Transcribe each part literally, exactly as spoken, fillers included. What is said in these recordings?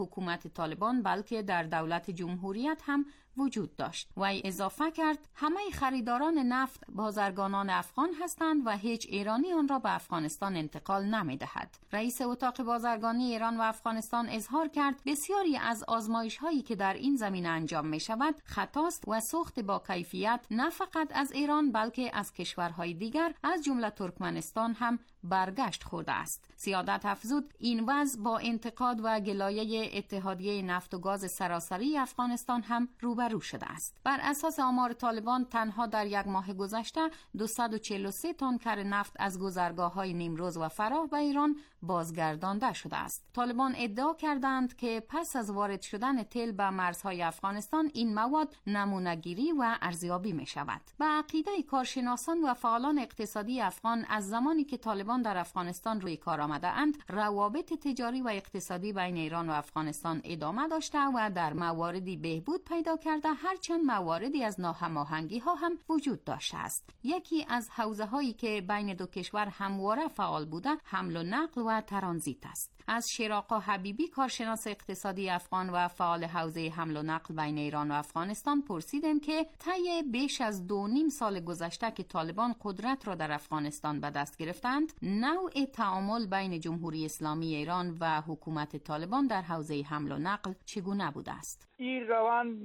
حکومت طالبان بلکه در دولت جمهوریت هم وجود داشت. وی اضافه کرد همه خریداران نفت بازرگانان افغان هستند و هیچ ایرانی آن را به افغانستان انتقال نمی‌دهد. رئیس اتاق بازرگانی ایران و افغانستان اظهار کرد بسیاری از آزمایش هایی که در این زمینه انجام می شود خطاست و سوخت با کیفیت نه فقط از ایران بلکه از کشورهای دیگر از جمله ترکمنستان هم برگشت خورده است. سیادت افزود این وضع با انتقاد و گلایه اتحادیه نفت و گاز سراسری افغانستان هم روبرو شده است. بر اساس آمار طالبان تنها در یک ماه گذشته دویست و چهل و سه تن کر نفت از گذرگاه‌های نیمروز و فراه به ایران بازگردانده شده است. طالبان ادعا کردند که پس از وارد شدن تیل به مرزهای افغانستان این مواد نمونه‌گیری و ارزیابی می شود. به عقیده کارشناسان و فعالان اقتصادی افغان از زمانی که طالبان در افغانستان روی کار آمده اند روابط تجاری و اقتصادی بین ایران و افغانستان ادامه داشته و در مواردی بهبود پیدا کرده، هرچند مواردی از ناهماهنگی ها هم وجود داشته است. یکی از حوزه هایی که بین دو کشور همواره فعال بوده حمل و نقل و ترانزیت است. از شراقا حبیبی کارشناس اقتصادی افغان و فعال حوزه حمل و نقل بین ایران و افغانستان پرسیدم که طی بیش از دو نیم سال گذشته که طالبان قدرت را در افغانستان به دست گرفتند نوع تعامل بین جمهوری اسلامی ایران و حکومت طالبان در حوزه حمل و نقل چگونه بوده است؟ این روند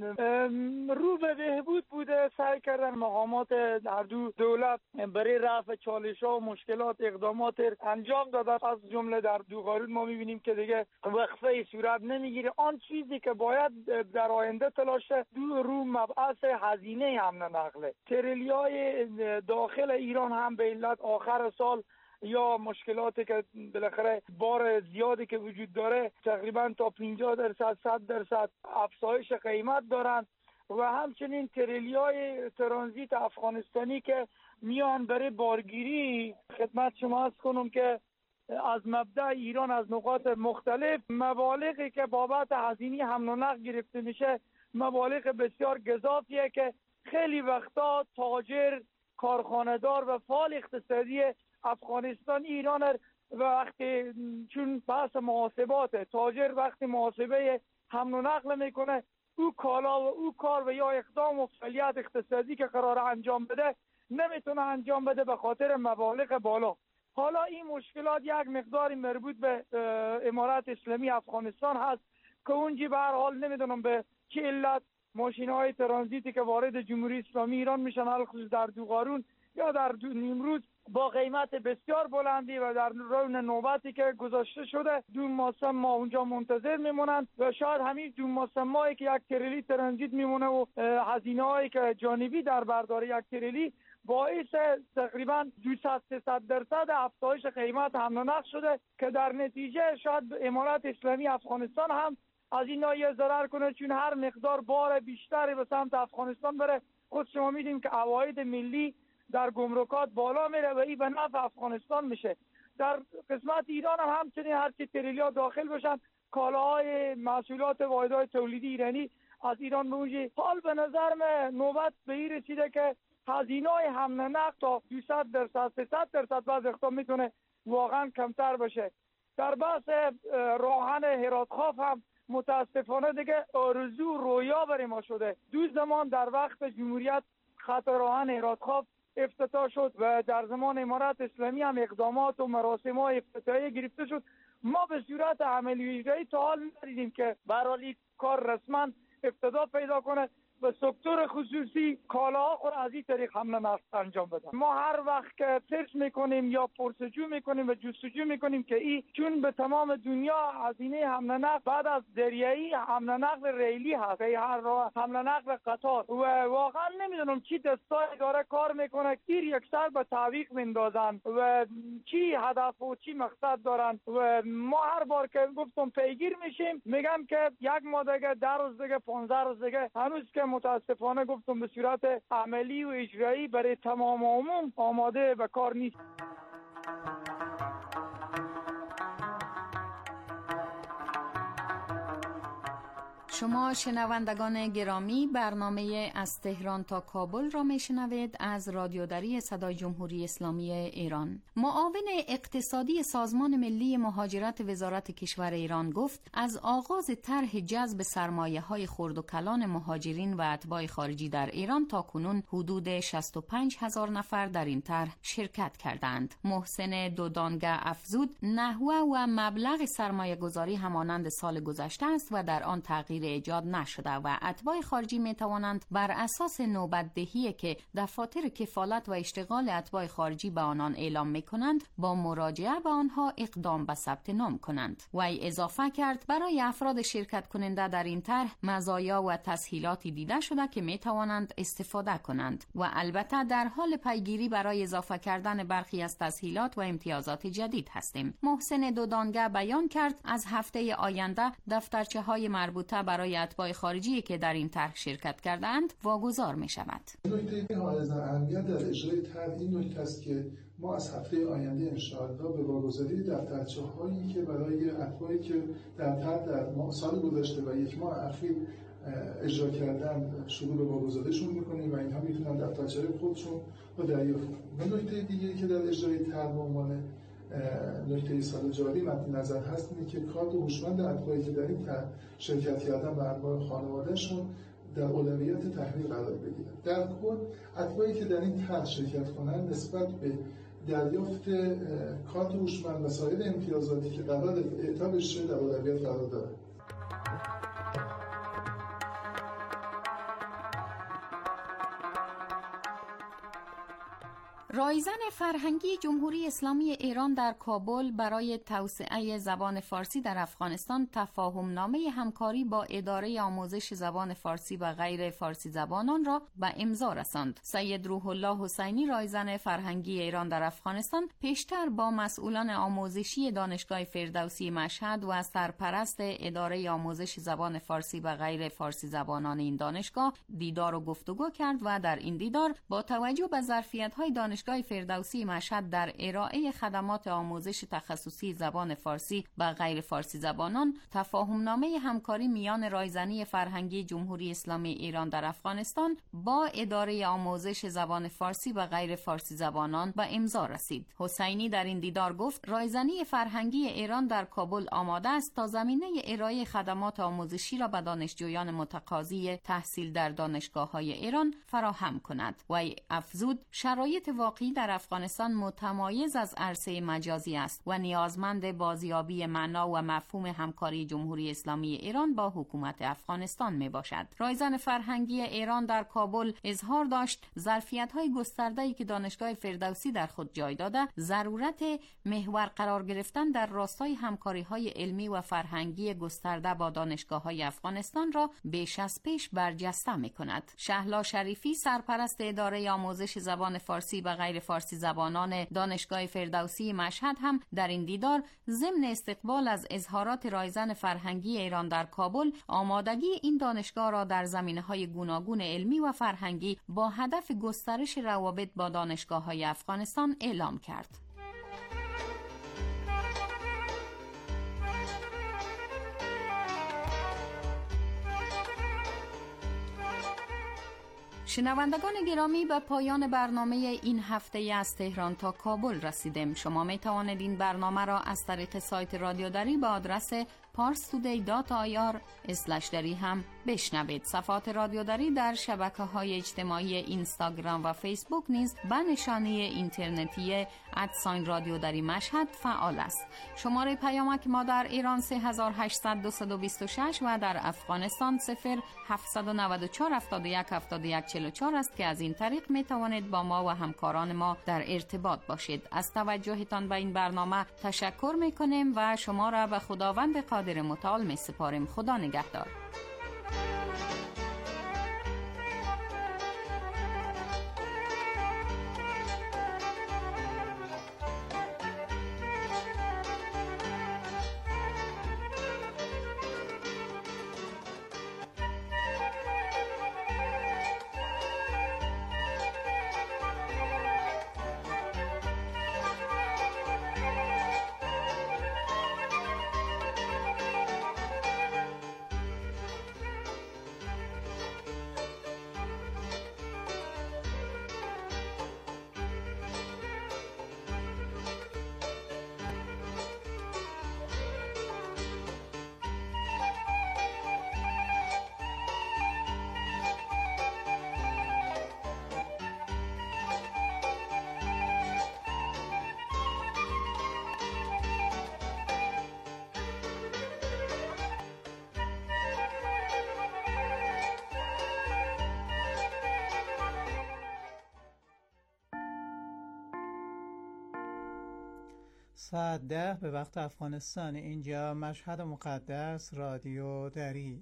رو به بهبود بوده. سعی کردن مقامات در دو دولت برای رفع چالش‌ها و مشکلات اقدامات انجام دادن. از جمله در دوغارون ما می‌بینیم که دیگه وقفه صورت نمیگیره. آن چیزی که باید در آینده تلاش دو رو مبحث هزینه حمل و نقل تریلیای داخل ایران هم به علت آخر سال یا مشکلاتی که بالاخره بار زیادی که وجود داره تقریبا تا پنجاه درصد صد درصد افزایش قیمت دارن و همچنین تریلیای ترانزیت افغانستانی که میان برای بارگیری. خدمت شما عرض کنم که از مبدأ ایران از نقاط مختلف مبالغی که بابت هزینه حمل و نقل گرفته میشه مبالغ بسیار گزافیه که خیلی وقتا تاجر، کارخانه‌دار و فعال اقتصادی افغانستان ایران و وقتی چون بحث محاسبات تاجر وقتی محاسبه حمل و نقل میکنه او کالا و او کار و یا اقدام و فعالیت اقتصادی که قرار انجام بده نمیتونه انجام بده به خاطر مبالغ بالا. حالا این مشکلات یک مقداری مربوط به امارت اسلامی افغانستان هست که اونجی به هر حال نمیدونم به چه علت ماشین‌های ترانزیتی که وارد جمهوری اسلامی ایران میشن الخصوص در دوغارون یا در دو نیمروز با قیمت بسیار بلندی و در رون نوبتی که گذاشته شده دو ماه ما اونجا منتظر میمونن و شاید همین دو ماه مایی که یک تریلی ترانزیت میمونه و هزینه‌هایی که جانبی در بردار یک تریلی باعث تقریبا دویست سیصد درصد افزایش قیمت حمل و نقل شده که در نتیجه شاید امارت اسلامی افغانستان هم از این ناحیه ضرر کنه چون هر مقدار بار بیشتری به سمت افغانستان بره. خود شما میدونید که عواید ملی در گمرکات بالا میره و این به نفع افغانستان میشه. در قسمت ایران هم همچنین هرچی تریلیا داخل بشن کالاهای محصولات واحدهای تولیدی ایرانی از ایران به اونجا حال به نظر من نوبت به این رسیده که هزینه‌های حمل و نقل تا دویست درصد سیصد درصد بعض وقتا میتونه واقعا کمتر بشه. در بحث راهن هرات خاف هم متاسفانه دیگه آرزو رویا برای ما شده. دو زمان در وقت جمهوریت خط راهن هرات خاف افتتاح شد و در زمان امارت اسلامی هم اقدامات و مراسم‌های افتتاحیه گرفته شد. ما به صورت عملی اجرایی تا حال ندیدیم که برای کار رسما افتتاح پیدا کنه و سکتور خصوصی کالاها خود از این طریق حمل و نقل انجام بدن. ما هر وقت که سرچ میکنیم یا پرسجو میکنیم و جستجو میکنیم که این چون به تمام دنیا هزینه حمل و نقل بعد از دریایی حمل و نقل ریلی هست، هر راه حمل و نقل قطار و واقعا نمیدونم چی دستای داره کار میکنه گیر یکسر به تعویق میندازن و چی هدف و چی مقصد دارن و ما هر بار که گفتم پیگیر میشیم میگم که یک ماه دیگه ده روز دیگه پانزده روز دیگه هنوز که متاسفانه گفتم به صورت عملی و اجرایی برای تمام عموم آماده به کار نیست. شما شنوندگان گرامی، برنامه از تهران تا کابل را میشنوید از رادیو دری صدای جمهوری اسلامی ایران. معاون اقتصادی سازمان ملی مهاجرت وزارت کشور ایران گفت از آغاز طرح جذب سرمایه‌های خرد و کلان مهاجرین و اتباع خارجی در ایران تا کنون حدود شصت و پنج هزار نفر در این طرح شرکت کردند. محسن دودانگه افزود نحوه و مبلغ سرمایه گذاری همانند سال گذشته است و در آن تغییر ایجاد نشده و اتباع خارجی می توانند بر اساس نوبت‌دهی که دفاتر کفالت و اشتغال اتباع خارجی به آنان اعلام می کنند با مراجعه به آنها اقدام به ثبت نام کنند. وی اضافه کرد برای افراد شرکت کننده در این طرح مزایا و تسهیلاتی دیده شده که می توانند استفاده کنند و البته در حال پیگیری برای اضافه کردن برخی از تسهیلات و امتیازات جدید هستیم. محسن دودانگه بیان کرد از هفته آینده دفترچه های مربوطه برای اتباع خارجی که در این طرح شرکت کردند واگذار می شود. نکته حائز اهمیت در اجرای طرح این نکته است که ما از هفته آینده انشاءالله به واگذاری دفترچه هایی که برای اتباعی که در طرح در سال گذشته و یک ماه اخیر اجرا کردن شروع به واگذاریشون میکنیم و اینها میتونن دفترچه خودشون رو دریافت کنن. نکته دیگه که در اجرای طرح به عنوان نکته سال جاری مد نظر هست اینه که کارت هوشمند اتباعی که در این طرح شرکت کردن و اتباع خانوادهشون در اولویت تحویل قرار بگیرن. در کل اتباعی که در این طرح شرکت کنن نسبت به دریافت کارت هوشمند و سایر امتیازاتی که قرار اعطا بشه در اولویت قرار دارن. رایزن فرهنگی جمهوری اسلامی ایران در کابل برای توسعه زبان فارسی در افغانستان تفاهم نامه همکاری با اداره آموزش زبان فارسی و غیر فارسی زبانان را به امضا رساند. سید روح الله حسینی رایزن فرهنگی ایران در افغانستان پیشتر با مسئولان آموزشی دانشگاه فردوسی مشهد و سرپرست اداره آموزش زبان فارسی و غیر فارسی زبانان این دانشگاه دیدار و گفتگو کرد و در این دیدار با توجه به ظرفیت‌های دانشگاه فردوسی مشهد در ارائه خدمات آموزش تخصصی زبان فارسی و غیر فارسی زبانان تفاهمنامه همکاری میان رایزنی فرهنگی جمهوری اسلامی ایران در افغانستان با اداره آموزش زبان فارسی و غیر فارسی زبانان به امضا رسید. حسینی در این دیدار گفت رایزنی فرهنگی ایران در کابل آماده است تا زمینه ارائه خدمات آموزشی را به دانشجویان متقاضی تحصیل در دانشگاه‌های ایران فراهم کند. و افزود شرایط واقعی در افغانستان متمایز از عرصه مجازی است و نیازمند بازیابی معنا و مفهوم همکاری جمهوری اسلامی ایران با حکومت افغانستان می باشد. رایزن فرهنگی ایران در کابل اظهار داشت ظرفیت‌های گسترده‌ای که دانشگاه فردوسی در خود جای داده ضرورت محور قرار گرفتن در راستای همکاری‌های علمی و فرهنگی گسترده با دانشگاه‌های افغانستان را بیش از پیش برجسته می‌کند. شهلا شریفی سرپرست اداره آموزش زبان فارسی و غیر فارسی زبانان دانشگاه فردوسی مشهد هم در این دیدار ضمن استقبال از اظهارات رایزن فرهنگی ایران در کابل آمادگی این دانشگاه را در زمینه‌های گوناگون علمی و فرهنگی با هدف گسترش روابط با دانشگاه‌های افغانستان اعلام کرد. شنوندگان گرامی، به پایان برنامه این هفته از تهران تا کابل رسیدیم. شما می توانید این برنامه را از طریق سایت رادیو دری به آدرس پارس تودی دات آی آر اسلش دری هم بشنوید. صفحات رادیو دری در شبکه‌های اجتماعی اینستاگرام و فیسبوک نیز به نشانی اینترنتی ادساین رادیو دری مشهد فعال است. شماره پیامک ما در ایران سه هزار و هشتصد و بیست و شش و در افغانستان صفر هفت نه چهار هفتاد و یک هفتاد و یک چهل و چهار است که از این طریق می توانید با ما و همکاران ما در ارتباط باشید. از توجهتان به این برنامه تشکر می کنیم و شما را به خداوند قادر متعال می سپاریم. خدا نگهدار. ساعت ده به وقت افغانستان. اینجا مشهد مقدس، رادیو دری.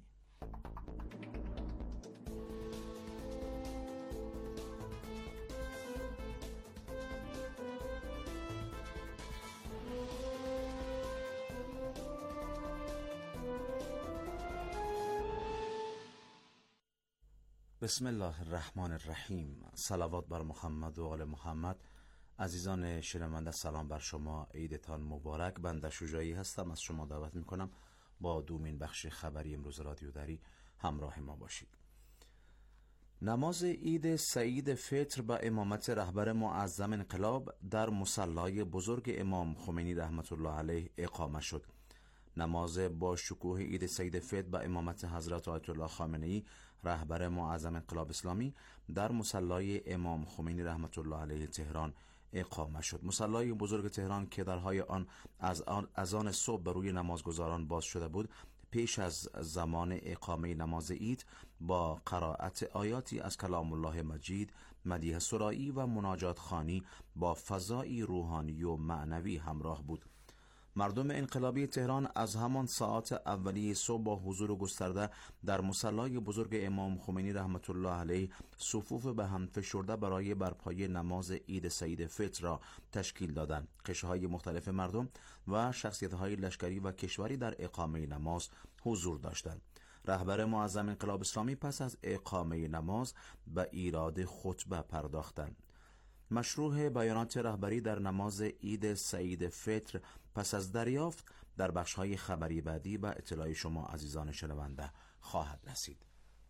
بسم الله الرحمن الرحیم. صلوات بر محمد و آل محمد. عزیزان شنونده سلام بر شما، عیدتان مبارک. بنده شجاعی هستم، از شما دعوت میکنم با دومین بخش خبری امروز رادیو دری همراه ما باشید. نماز عید سعید فطر به امامت رهبر معظم انقلاب در مصلی بزرگ امام خمینی رحمت الله علیه اقامه شد. نماز با شکوه عید سعید فطر به امامت حضرت آیت الله خامنه‌ای رهبر معظم انقلاب اسلامی در مصلی امام خمینی رحمت الله علیه تهران اقامه شد. مصلی بزرگ تهران که درهای آن از آن از آن صبح بر روی نمازگزاران باز شده بود، پیش از زمان اقامه نماز عید با قرائت آیاتی از کلام الله مجید، مدیح سرایی و مناجات خوانی با فضایی روحانی و معنوی همراه بود. مردم انقلابی تهران از همان ساعات اولیه صبح با حضور گسترده در مصلی بزرگ امام خمینی رحمت الله علیه صفوف به هم فشرده برای برپای نماز عید سعید فطر را تشکیل دادند. قشرهای مختلف مردم و شخصیت‌های لشکری و کشوری در اقامه نماز حضور داشتند. رهبر معظم انقلاب اسلامی پس از اقامه نماز به ایراد خطبه پرداختند. مشروع بیانات رهبری در نماز عید سعید فطر پس از دریافت در بخش‌های خبری بعدی و اطلاع شما عزیزان شنونده خواهد رسید.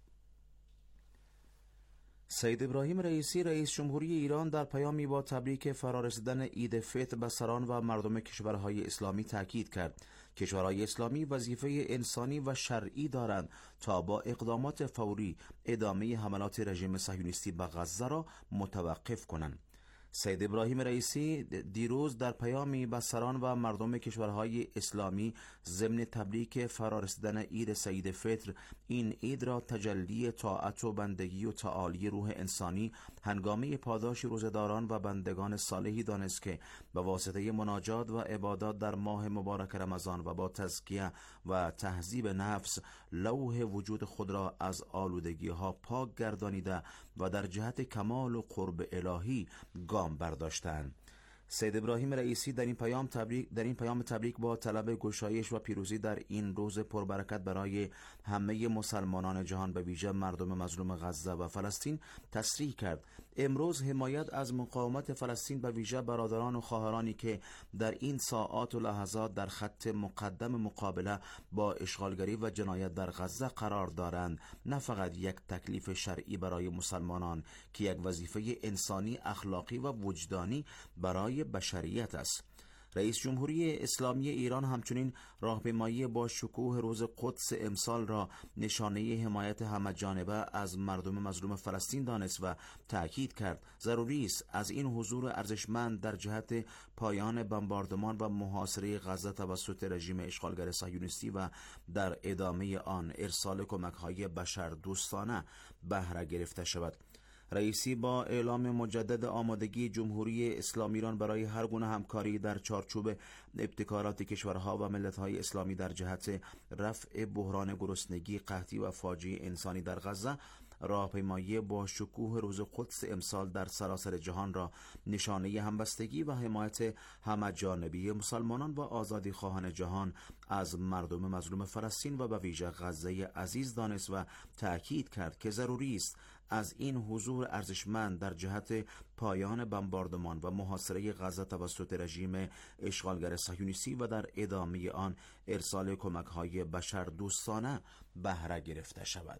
سید ابراهیم رئیسی رئیس جمهوری ایران در پیامی با تبریک فرارسیدن عید فطر به سران و مردم کشورهای اسلامی تاکید کرد کشورهای اسلامی وظیفه انسانی و شرعی دارند تا با اقدامات فوری ادامه حملات رژیم صهیونیستی به غزه را متوقف کنند. سید ابراهیم رئیسی دیروز در پیامی به سران و مردم کشورهای اسلامی ضمن تبریک فرارسیدن عید سعید فطر این عید را تجلی طاعت و بندگی و تعالی روح انسانی هنگامه پاداش روزه‌داران و بندگان صالحی دانست که به واسطه مناجات و عبادات در ماه مبارک رمضان و با تزکیه و تهذیب نفس لوح وجود خود را از آلودگی ها پاک گردانیده و در جهت کمال و قرب الهی گام برداشتند. سید ابراهیم رئیسی در این پیام تبریک در این پیام تبریک با طلب گشایش و پیروزی در این روز پربرکت برای همه مسلمانان جهان به ویژه مردم مظلوم غزه و فلسطین تصریح کرد امروز حمایت از مقاومت فلسطین به ویژه برادران و خواهرانی که در این ساعات و لحظات در خط مقدم مقابله با اشغالگری و جنایت در غزه قرار دارند نه فقط یک تکلیف شرعی برای مسلمانان که یک وظیفه انسانی، اخلاقی و وجدانی برای بشریت است. رئیس جمهوری اسلامی ایران همچنین راهپیمایی با شکوه روز قدس امسال را نشانه حمایت همه‌جانبه از مردم مظلوم فلسطین دانست و تأکید کرد ضروری است از این حضور ارزشمند در جهت پایان بمباردمان و محاصره غزه توسط رژیم اشغالگر صهیونیستی و در ادامه آن ارسال کمک‌های بشردوستانه بهره گرفته شود. رئیسی با اعلام مجدد آمادگی جمهوری اسلامی ایران برای هر گونه همکاری در چارچوب ابتکارات کشورها و ملت‌های اسلامی در جهت رفع بحران گرسنگی، قحطی و فاجعه انسانی در غزه، راهپیمایی با شکوه روز قدس امسال در سراسر جهان را نشانه همبستگی و حمایت همه‌جانبه مسلمانان و آزادی خواهان جهان از مردم مظلوم فلسطین و به ویژه غزه عزیز دانست و تأکید کرد که ضروری است از این حضور ارزشمند در جهت پایان بمباردمان و محاصره غزه توسط رژیم اشغالگر صهیونیستی و در ادامه آن ارسال کمک‌های بشردوستانه بهره گرفته شود.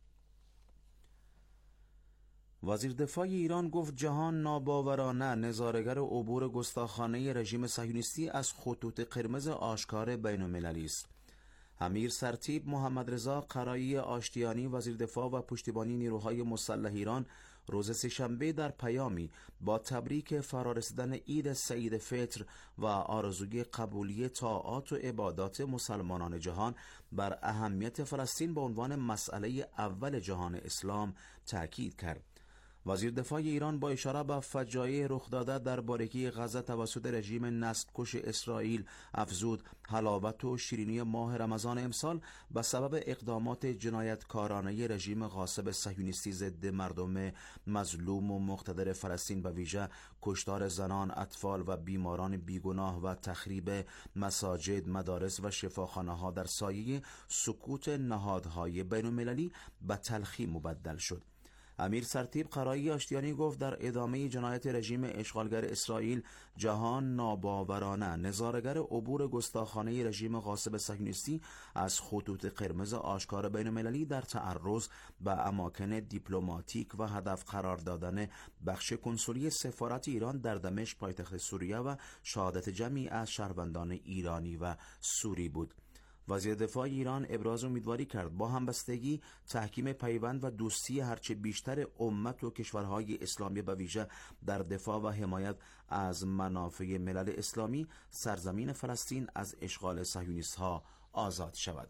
وزیر دفاع ایران گفت جهان ناباورانه نظاره‌گر عبور گستاخانه رژیم صهیونیستی از خطوط قرمز آشکار بین‌المللی است. امیر سرتیپ محمد رضا قرایی آشتیانی وزیر دفاع و پشتیبانی نیروهای مسلح ایران روز سه‌شنبه در پیامی با تبریک فرارسیدن عید سعید فطر و آرزوی قبولی طاعات و عبادات مسلمانان جهان بر اهمیت فلسطین به عنوان مسئله اول جهان اسلام تأکید کرد. وزیر دفاع ایران با اشاره به فجایع رخ داده در بارکی غزه توسط رژیم نسل‌کش اسرائیل افزود حلاوت و شیرینی ماه رمضان امسال به سبب اقدامات جنایتکارانه رژیم غاصب صهیونیستی ضد مردم مظلوم و مقتدر فلسطین به ویژه کشتار زنان، اطفال و بیماران بیگناه و تخریب مساجد، مدارس و شفاخانه‌ها در سایه سکوت نهادهای بین‌المللی به تلخی مبدل شد. امیر سرتیپ قرایی آشتیانی گفت در ادامه جنایت رژیم اشغالگر اسرائیل جهان ناباورانه نظاره‌گر عبور گستاخانه رژیم غاصب صهیونیستی از خطوط قرمز آشکار بین‌المللی در تعرض به اماکن دیپلماتیک و هدف قرار دادن بخش کنسولی سفارت ایران در دمشق پایتخت سوریه و شهادت جمعی از شهروندان ایرانی و سوری بود. وزیر دفاع ایران ابراز امیدواری کرد با همبستگی، تحکیم پیوند و دوستی هرچه بیشتر امت و کشورهای اسلامی به ویژه در دفاع و حمایت از منافع ملل اسلامی سرزمین فلسطین از اشغال صهیونیست‌ها آزاد شود.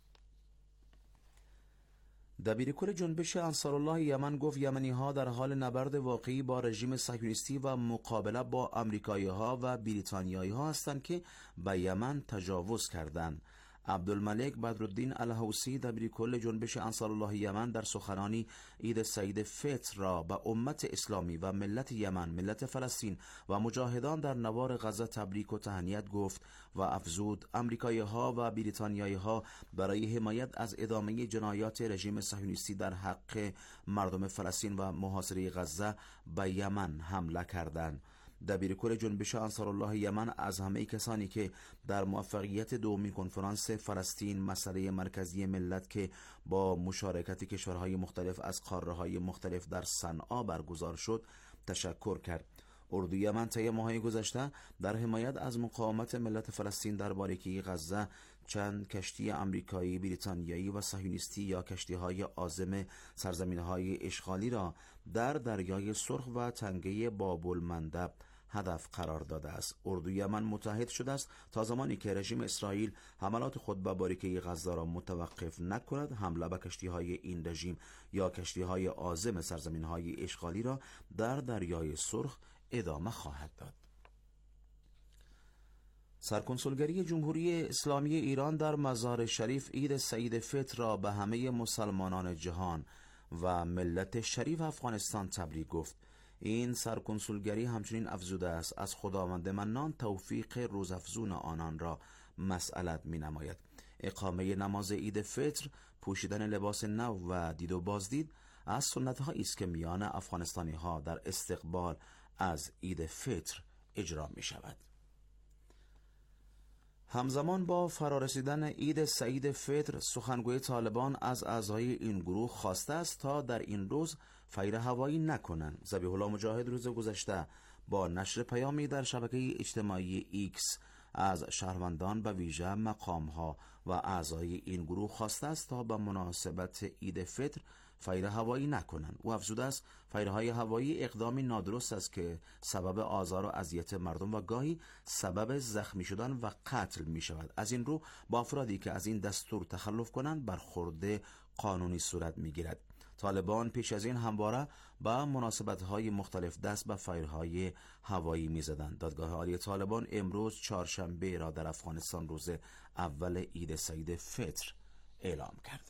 دبیرکل جنبش انصارالله یمن گفت یمنی‌ها در حال نبرد واقعی با رژیم صهیونیستی و مقابله با آمریکایی‌ها و بریتانیایی‌ها هستند که به یمن تجاوز کردند. عبدالملک بدرالدین الحوثی دبیرکل جنبش انصارالله یمن در سخنانی عید سعید فطر را به امت اسلامی و ملت یمن، ملت فلسطین و مجاهدان در نوار غزه تبریک و تهنیت گفت و افزود امریکایی‌ها و بریتانیایی‌ها برای حمایت از ادامه جنایات رژیم صهیونیستی در حق مردم فلسطین و محاصره غزه به یمن حمله کردند. دبیرکل جنبش انصارالله یمن از همه کسانی که در موفقیت دومین کنفرانس فلسطین مسئله مرکزی ملت که با مشارکت کشورهای مختلف از قاره‌های مختلف در صنعا برگزار شد تشکر کرد. اردوی یمن طی ماه‌های گذشته در حمایت از مقاومت ملت فلسطین در باریکه غزه چند کشتی آمریکایی، بریتانیایی و صهیونیستی یا کشتی‌های عازم سرزمین‌های اشغالی را در دریای سرخ و تنگه باب المندب هدف قرار داده است. اردوی یمن متحد شده است تا زمانی که رژیم اسرائیل حملات خود به باریکه غزه را متوقف نکند، حمله به کشتی‌های این رژیم یا کشتی‌های عازم سرزمین‌های اشغالی را در دریای سرخ ادامه خواهد داد. سرکنسولگری جمهوری اسلامی ایران در مزار شریف عید سعید فطر را به همه مسلمانان جهان و ملت شریف افغانستان تبریک گفت. این سرکنسولگری همچنین افزوده است از خداوند منان توفیق روزافزون آنان را مسئلت می نماید. اقامه نماز عید فطر، پوشیدن لباس نو و دید و بازدید از سنت‌هایی است که میان افغانستانی ها در استقبال از عید فطر اجرا می شود. همزمان با فرارسیدن عید سعید فطر، سخنگوی طالبان از اعضای این گروه خواسته است تا در این روز فیر هوایی نکنند. ذبیح الله مجاهد روز گذشته با نشر پیامی در شبکه اجتماعی ایکس از شهروندان به ویژه مقام‌ها و اعضای این گروه خواسته است تا به مناسبت عید فطر فیر هوایی نکنند. او افزوده است فیرهای هوایی اقدامی نادرست است که سبب آزار و اذیت مردم و گاهی سبب زخمی شدن و قتل می شود. از این رو با افرادی که از این دستور تخلف کنند برخورد قانونی صورت می گیرد. طالبان پیش از این همواره با مناسبت‌های مختلف دست به فیرهای هوایی می‌زدند. دادگاه عالی طالبان امروز چهارشنبه را در افغانستان روز اول عید سعید فطر اعلام کرد.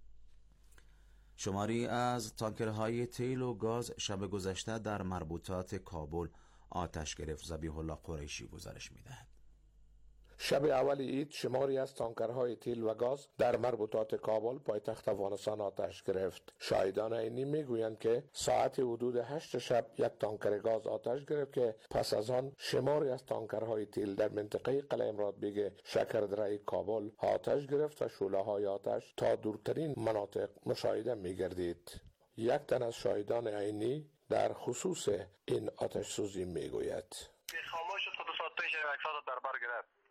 شماری از تانکرهای تیل و گاز شب گذشته در مربوطات کابل آتش گرفت. ذبیح الله قریشی گزارش می‌دهد. شب اول عید شماری از تانکرهای تیل و گاز در مربوطات کابل پایتخت افغانستان آتش گرفت. شاهدان عینی میگویند که ساعت حدود هشت شب یک تانکر گاز آتش گرفت که پس از آن شماری از تانکرهای تیل در منطقه قلعه امراد بیگ شکردره کابل آتش گرفت و شعله‌های آتش تا دورترین مناطق مشاهده میگردید. یک تن از شاهدان عینی در خصوص این آتش سوزی میگوید: خاموش شد، خود ساعت پیش یک ساعت در بر گرفت.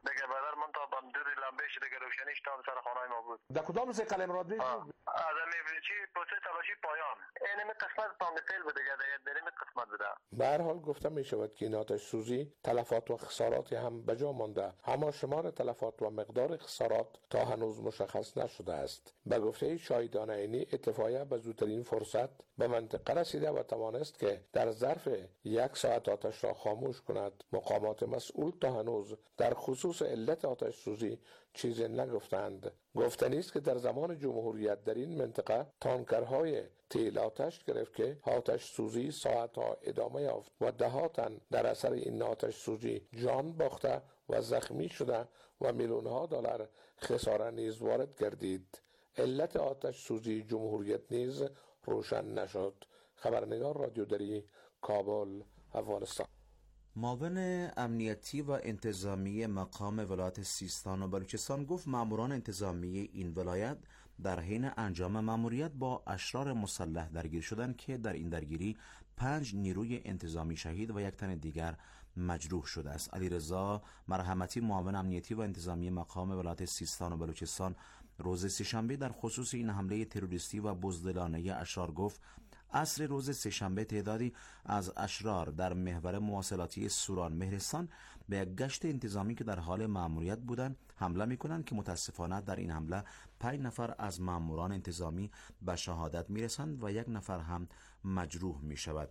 دیگه بدر من تا بم دور لمبه شده که روشنیش تا سر خانه ما بود. در کدام سه قلم راد بود؟ آدمی چی پروسه تلاشی پایان. اینمی قسمت تام فیل بود دیگه در اینمی قسمت بود. به هر حال گفته می شود که این آتش سوزی تلفات و خسارات هم به جا مانده، اما شمار تلفات و مقدار خسارات تا هنوز مشخص نشده است. به گفته شاهدان عینی اتفاقیه به زودترین فرصت به منطقه رسیده و توانست که در ظرف یک ساعت آتش را خاموش کند. مقامات مسئول تا هنوز در خصوص علت آتش سوزی چیزی نگفتند. گفتنی است که در زمان جمهوریت در این منطقه تانکرهای تیل آتش گرفت که آتش سوزی ساعتها ادامه یافت و ده تن در اثر این آتش سوزی جان باخته و زخمی شده و میلیون ها دلار خساره نیز وارد گردید. علت آتش سوزی جمهوریت نیز روشن نشد. خبرنگار رادیو دری، کابل، افغانستان. معاون امنیتی و انتظامی مقام ولایت سیستان و بلوچستان گفت ماموران انتظامی این ولایت در حین انجام ماموریت با اشرار مسلح درگیر شدند که در این درگیری پنج نیروی انتظامی شهید و یک تن دیگر مجروح شده است. علیرضا مرحمتی معاون امنیتی و انتظامی مقام ولایت سیستان و بلوچستان روز سه‌شنبه در خصوص این حمله تروریستی و بزدلانه اشرار گفت عصر روز سه‌شنبه تعدادی از اشرار در محور مواصلاتی سوران مهرستان به یک گشت انتظامی که در حال مأموریت بودند حمله می‌کنند که متاسفانه در این حمله پنج نفر از مأموران انتظامی به شهادت می‌رسند و یک نفر هم مجروح می‌شود.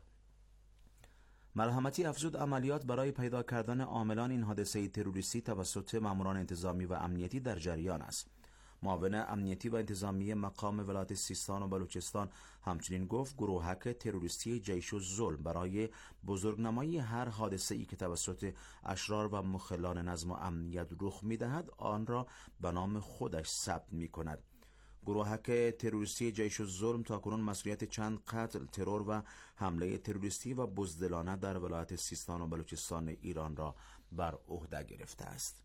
مرحمتی افزود عملیات برای پیدا کردن عاملان این حادثه تروریستی توسط مأموران انتظامی و امنیتی در جریان است. معاون امنیتی و انتظامی مقام ولایت سیستان و بلوچستان همچنین گفت گروهک تروریستی جیش الظلم برای بزرگنمایی هر حادثه ای که توسط اشرار و مخلان نظم و امنیت رخ می‌دهد آن را به نام خودش ثبت می‌کند. گروهک تروریستی جیش الظلم تاکنون مسئولیت چند قتل، ترور و حمله تروریستی و بزدلانه در ولایت سیستان و بلوچستان ایران را بر عهده گرفته است.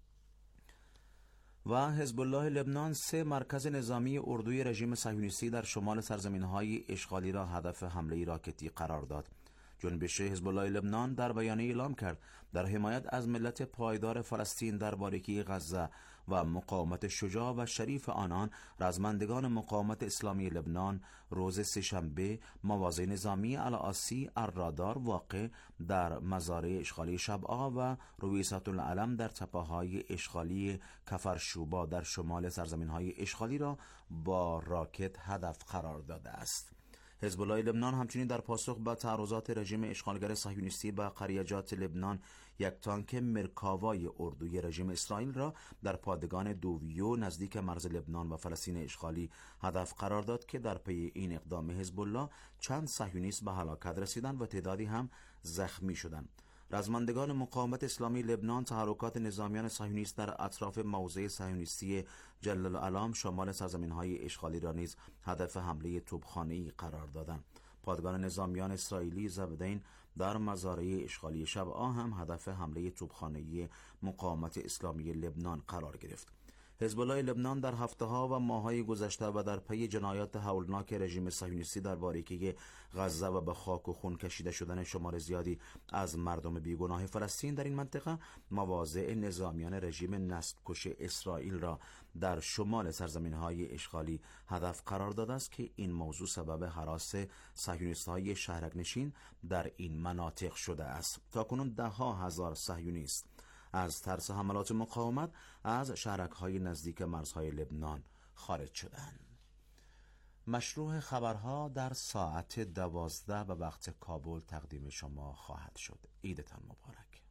و حزب الله لبنان سه مرکز نظامی اردوی رژیم صهیونیستی در شمال سرزمین‌های اشغالی را هدف حمله راکتی قرار داد. جنبش حزب الله لبنان در بیانیه اعلام کرد در حمایت از ملت پایدار فلسطین در باریکی غزه و مقاومت شجاع و شریف آنان، رزمندگان مقاومت اسلامی لبنان روز سه‌شنبه مواضع نظامی العاصی الرادار واقع در مزارع اشغالی شبعا و رویسة العلم در تپه‌های اشغالی کفرشوبا در شمال سرزمین‌های اشغالی را با راکت هدف قرار داده است. حزب الله لبنان همچنین در پاسخ به تعرضات رژیم اشغالگر صهیونیستی به قریجات لبنان یک تانک مرکاوای اردوی رژیم اسرائیل را در پادگان دوویو نزدیک مرز لبنان و فلسطین اشغالی هدف قرار داد که در پی این اقدام حزب الله چند صهیونیست به هلاکت رسیدند و تعدادی هم زخمی شدند. رزمندگان مقاومت اسلامی لبنان تحرکات نظامیان صهیونیست در اطراف موضع صهیونیستی جلل العلام شمال سرزمین‌های اشغالی را نیز هدف حمله توپخانه‌ای قرار دادند. پادگان نظامیان اسرائیلی زبدین در مزارع اشغالی شبعا هم هدف حمله توپخانه‌ای مقاومت اسلامی لبنان قرار گرفت. حزب الله لبنان در هفته‌ها و ماه‌های گذشته و در پی جنایات هولناک رژیم صهیونیستی در باریکه غزه و به خاک و خون کشیده شدن شمار زیادی از مردم بیگناه فلسطین در این منطقه، مواضع نظامیان رژیم نسل‌کش اسرائیل را در شمال سرزمین‌های اشغالی هدف قرار داده است که این موضوع سبب هراس صهیونیست‌های شهرک‌نشین در این مناطق شده است. تاکنون ده‌ها هزار صهیونیست از ترس حملات مقاومت از شهرک‌های نزدیک مرزهای لبنان خارج شدند. مشروع خبرها در ساعت دوازده به وقت کابل تقدیم شما خواهد شد. عیدتان مبارک.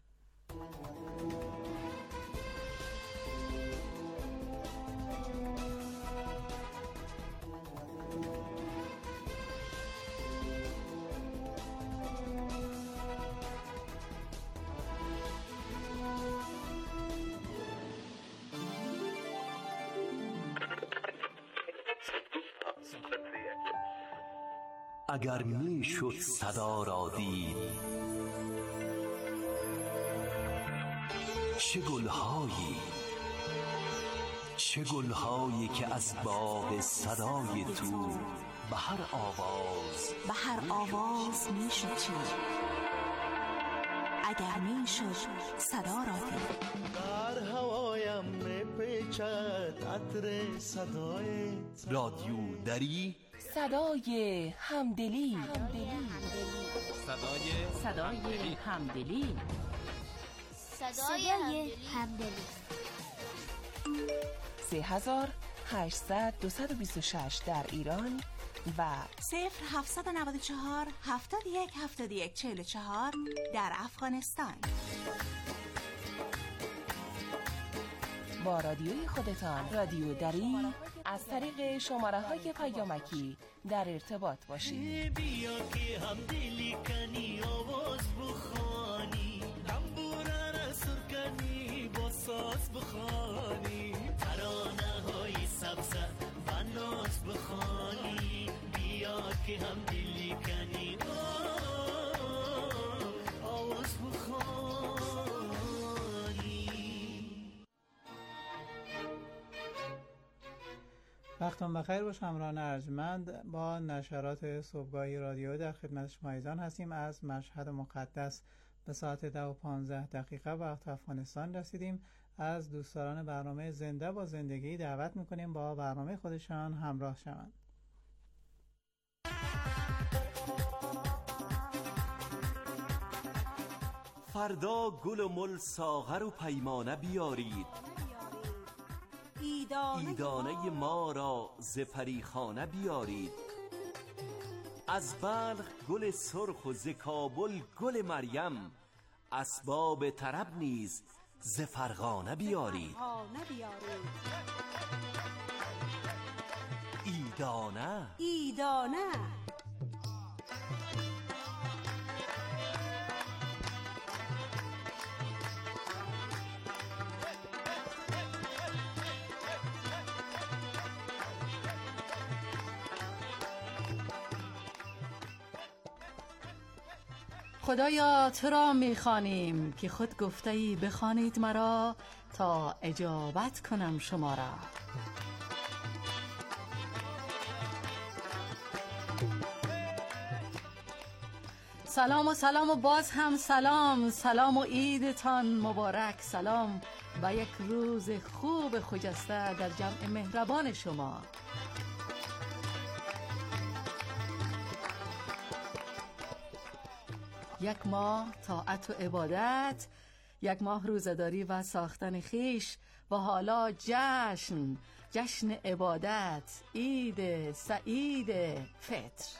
اگر می شد صدا را دید، چه گلهایی چه گلهایی که از باغ صدای تو به هر آواز به هر آواز می شد چید. اگر می شد صدا را دید. در هوایم میپیچد عطر صدای رادیو دری، صدای همدلی. صدای صدای همدلی. صدای همدلی. سه هزار هشتصد دویست و بیست و شش در ایران و صفر هفتصد و نود و چهار هفتاد و یک هفتاد و یک چهل و چهار در افغانستان. با رادیوی خودتان رادیو دری از طریق شماره های پیامکی در ارتباط باشید. بیا که هم دلی کنی آواز بخوانی، تنبوره را سر کنی با ساز بخوانی، ترانه های سبزه و ناز بخوانی. بیا که هم دلی کنی آواز بخوانی. وقتتون بخیر باشه همراهان ارجمند. با نشرات صبحگاهی رادیو در خدمت شما ایزان هستیم. از مشهد مقدس به ساعت ده و پانزده دقیقه وقت افغانستان رسیدیم. از دوستداران برنامه زنده با زندگی دعوت میکنیم با برنامه خودشان همراه شوند. فردا گل و مل ساغر و پیمانه بیارید، ایدانه, ایدانه ما را ز پریخانه بیارید. از بلخ گل سرخ و ز کابل گل مریم، اسباب طرب نیز ز فرغانه بیارید. ایدانه ایدانه خدایا تو را میخوانیم که خود گفته‌ای بخوانید مرا تا اجابت کنم شما را. سلام و سلام و باز هم سلام. سلام و عیدتان مبارک. سلام و یک روز خوب خجسته در جمع مهربان شما. یک ماه طاعت و عبادت، یک ماه روزداری و ساختن خیش و حالا جشن جشن عبادت، عید سعید فطر.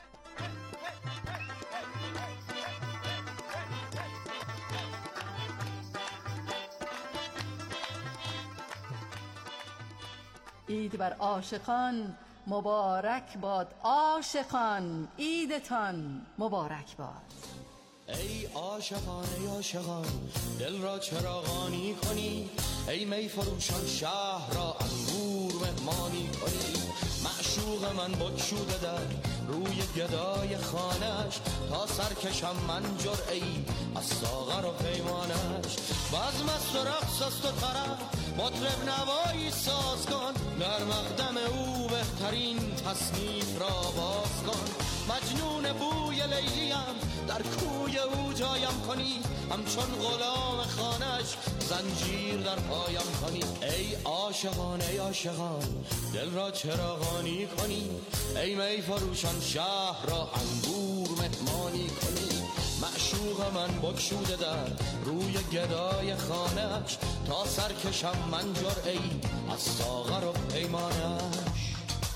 عید بر عاشقان مبارک باد. عاشقان عیدتان مبارک باد. ای عاشقان ای عاشقان دل را چراغانی کنی، ای می فروشان شهر را انگور مهمانی کنی. معشوق من بگشوده در روی گدای خانش، تا سرکشم من جرعه‌ای از ساغر و پیمانش. باز مست و رقص است و طرب مطرب نوایی ساز کن، در مقدم او بهترین تصنیف را باز کن. مجنون بوی لیلیم در کوی او جایم کنی، همچون غلام خانش زنجیر در پایم کنی. ای عاشقان ای عاشقان دل را چراغانی کنی، ای می فروشان شهر را انگور مهمانی کنی. معشوق من بگشوده در روی گدای خانش، تا سرکشم من جرعه‌ای از ساغر و پیمانش.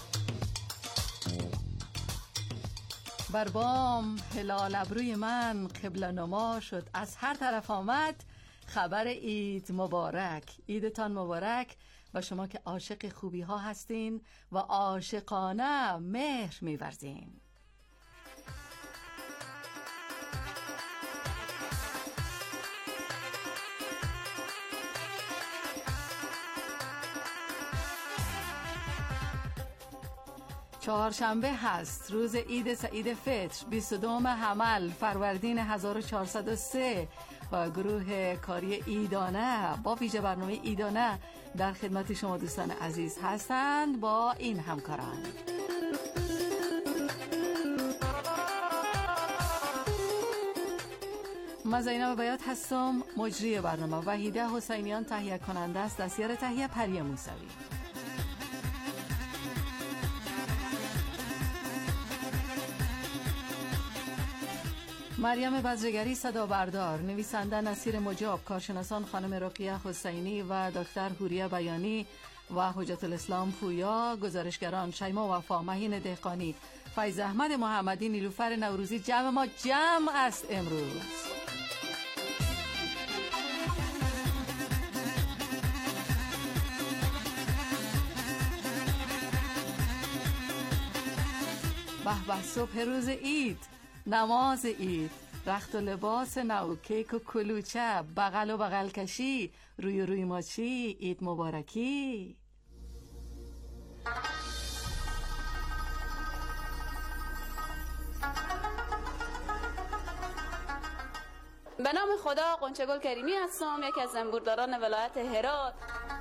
بر بام هلال ابروی من قبله نما شد، از هر طرف آمد خبر عید مبارک. عیدتان مبارک و شما که عاشق خوبی ها هستین و عاشقانه مهر می‌ورزین. چهارشنبه هست، روز عید سعید فطر، بیست و دوم حمل فروردین هزار و چهارصد و سه و گروه کاری ایدانه با ویژه برنامه ایدانه در خدمت شما دوستان عزیز هستند با این همکاران. من زینب بیات هستم، مجری برنامه. وحیده حسینیان تهیه کننده است، دستیار تهیه پری موسوی. مریم بزرگری صدا بردار، نویسنده نصیر مجاب، کارشناسان خانم رقیه حسینی و دکتر حوریه بیانی و حجت الاسلام پویا، گزارشگران شیما وفا، مهین دهقانی، فیض احمد محمدی، نیلوفر نوروزی. جمع ما جمع است امروز. به به، صبح روز عید، نماز عید، رخت و لباس نو، کیک و کلوچه، بغل و بغل کشی، روی روی ماچی، عید مبارکی. به نام خدا، قنچه گل کریمی هستم، یکی از زنبورداران ولایت هرات.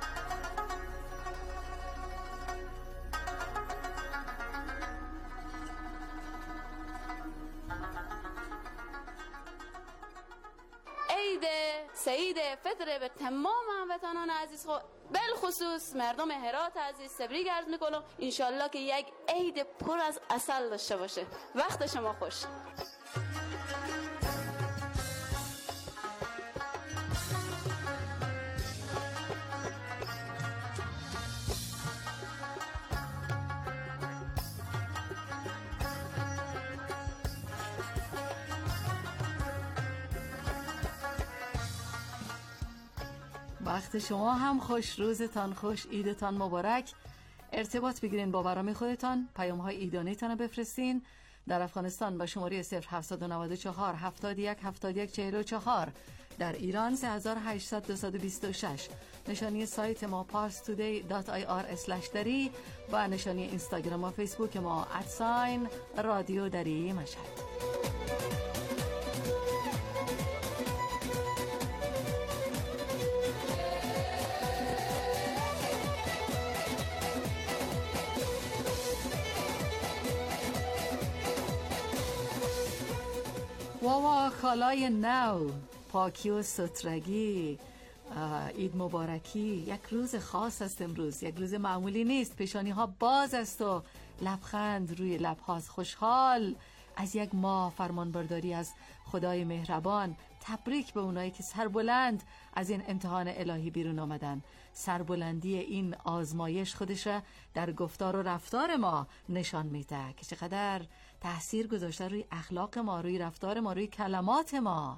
عید سعید فطر به تمام هموطنان عزیز خود، بالخصوص مردم هرات عزیز تبریک عرض میکنم. انشالله که یک عید پر از عسل داشته باشه. وقت شما خوش. وقت شما هم خوش، روزتان خوش، عیدتان مبارک. ارتباط بگیرین با برنامه خودتان، پیام های عیدانه تان بفرستین. در افغانستان با شماره صفر هفت نه چهار هفتاد و یک هفتاد و یک چهل و چهار، در ایران سه هزار و هشتصد دویست و بیست و شش. نشانی سایت ما پارس تودی دات آی آر اسلش دری و نشانی اینستاگرام و فیسبوک ما ادساین رادیو دری مشهد. واوا، کالای نو، پاکی و سترگی، عید مبارکی. یک روز خاص است امروز، یک روز معمولی نیست. پیشانی ها باز است و لبخند روی لب هاست. خوشحال از یک ماه فرمانبرداری از خدای مهربان. تبریک به اونایی که سربلند از این امتحان الهی بیرون آمدن. سربلندی این آزمایش خودش را در گفتار و رفتار ما نشان میده که چقدر تأثیر گذاشته روی اخلاق ما، روی رفتار ما، روی کلمات ما.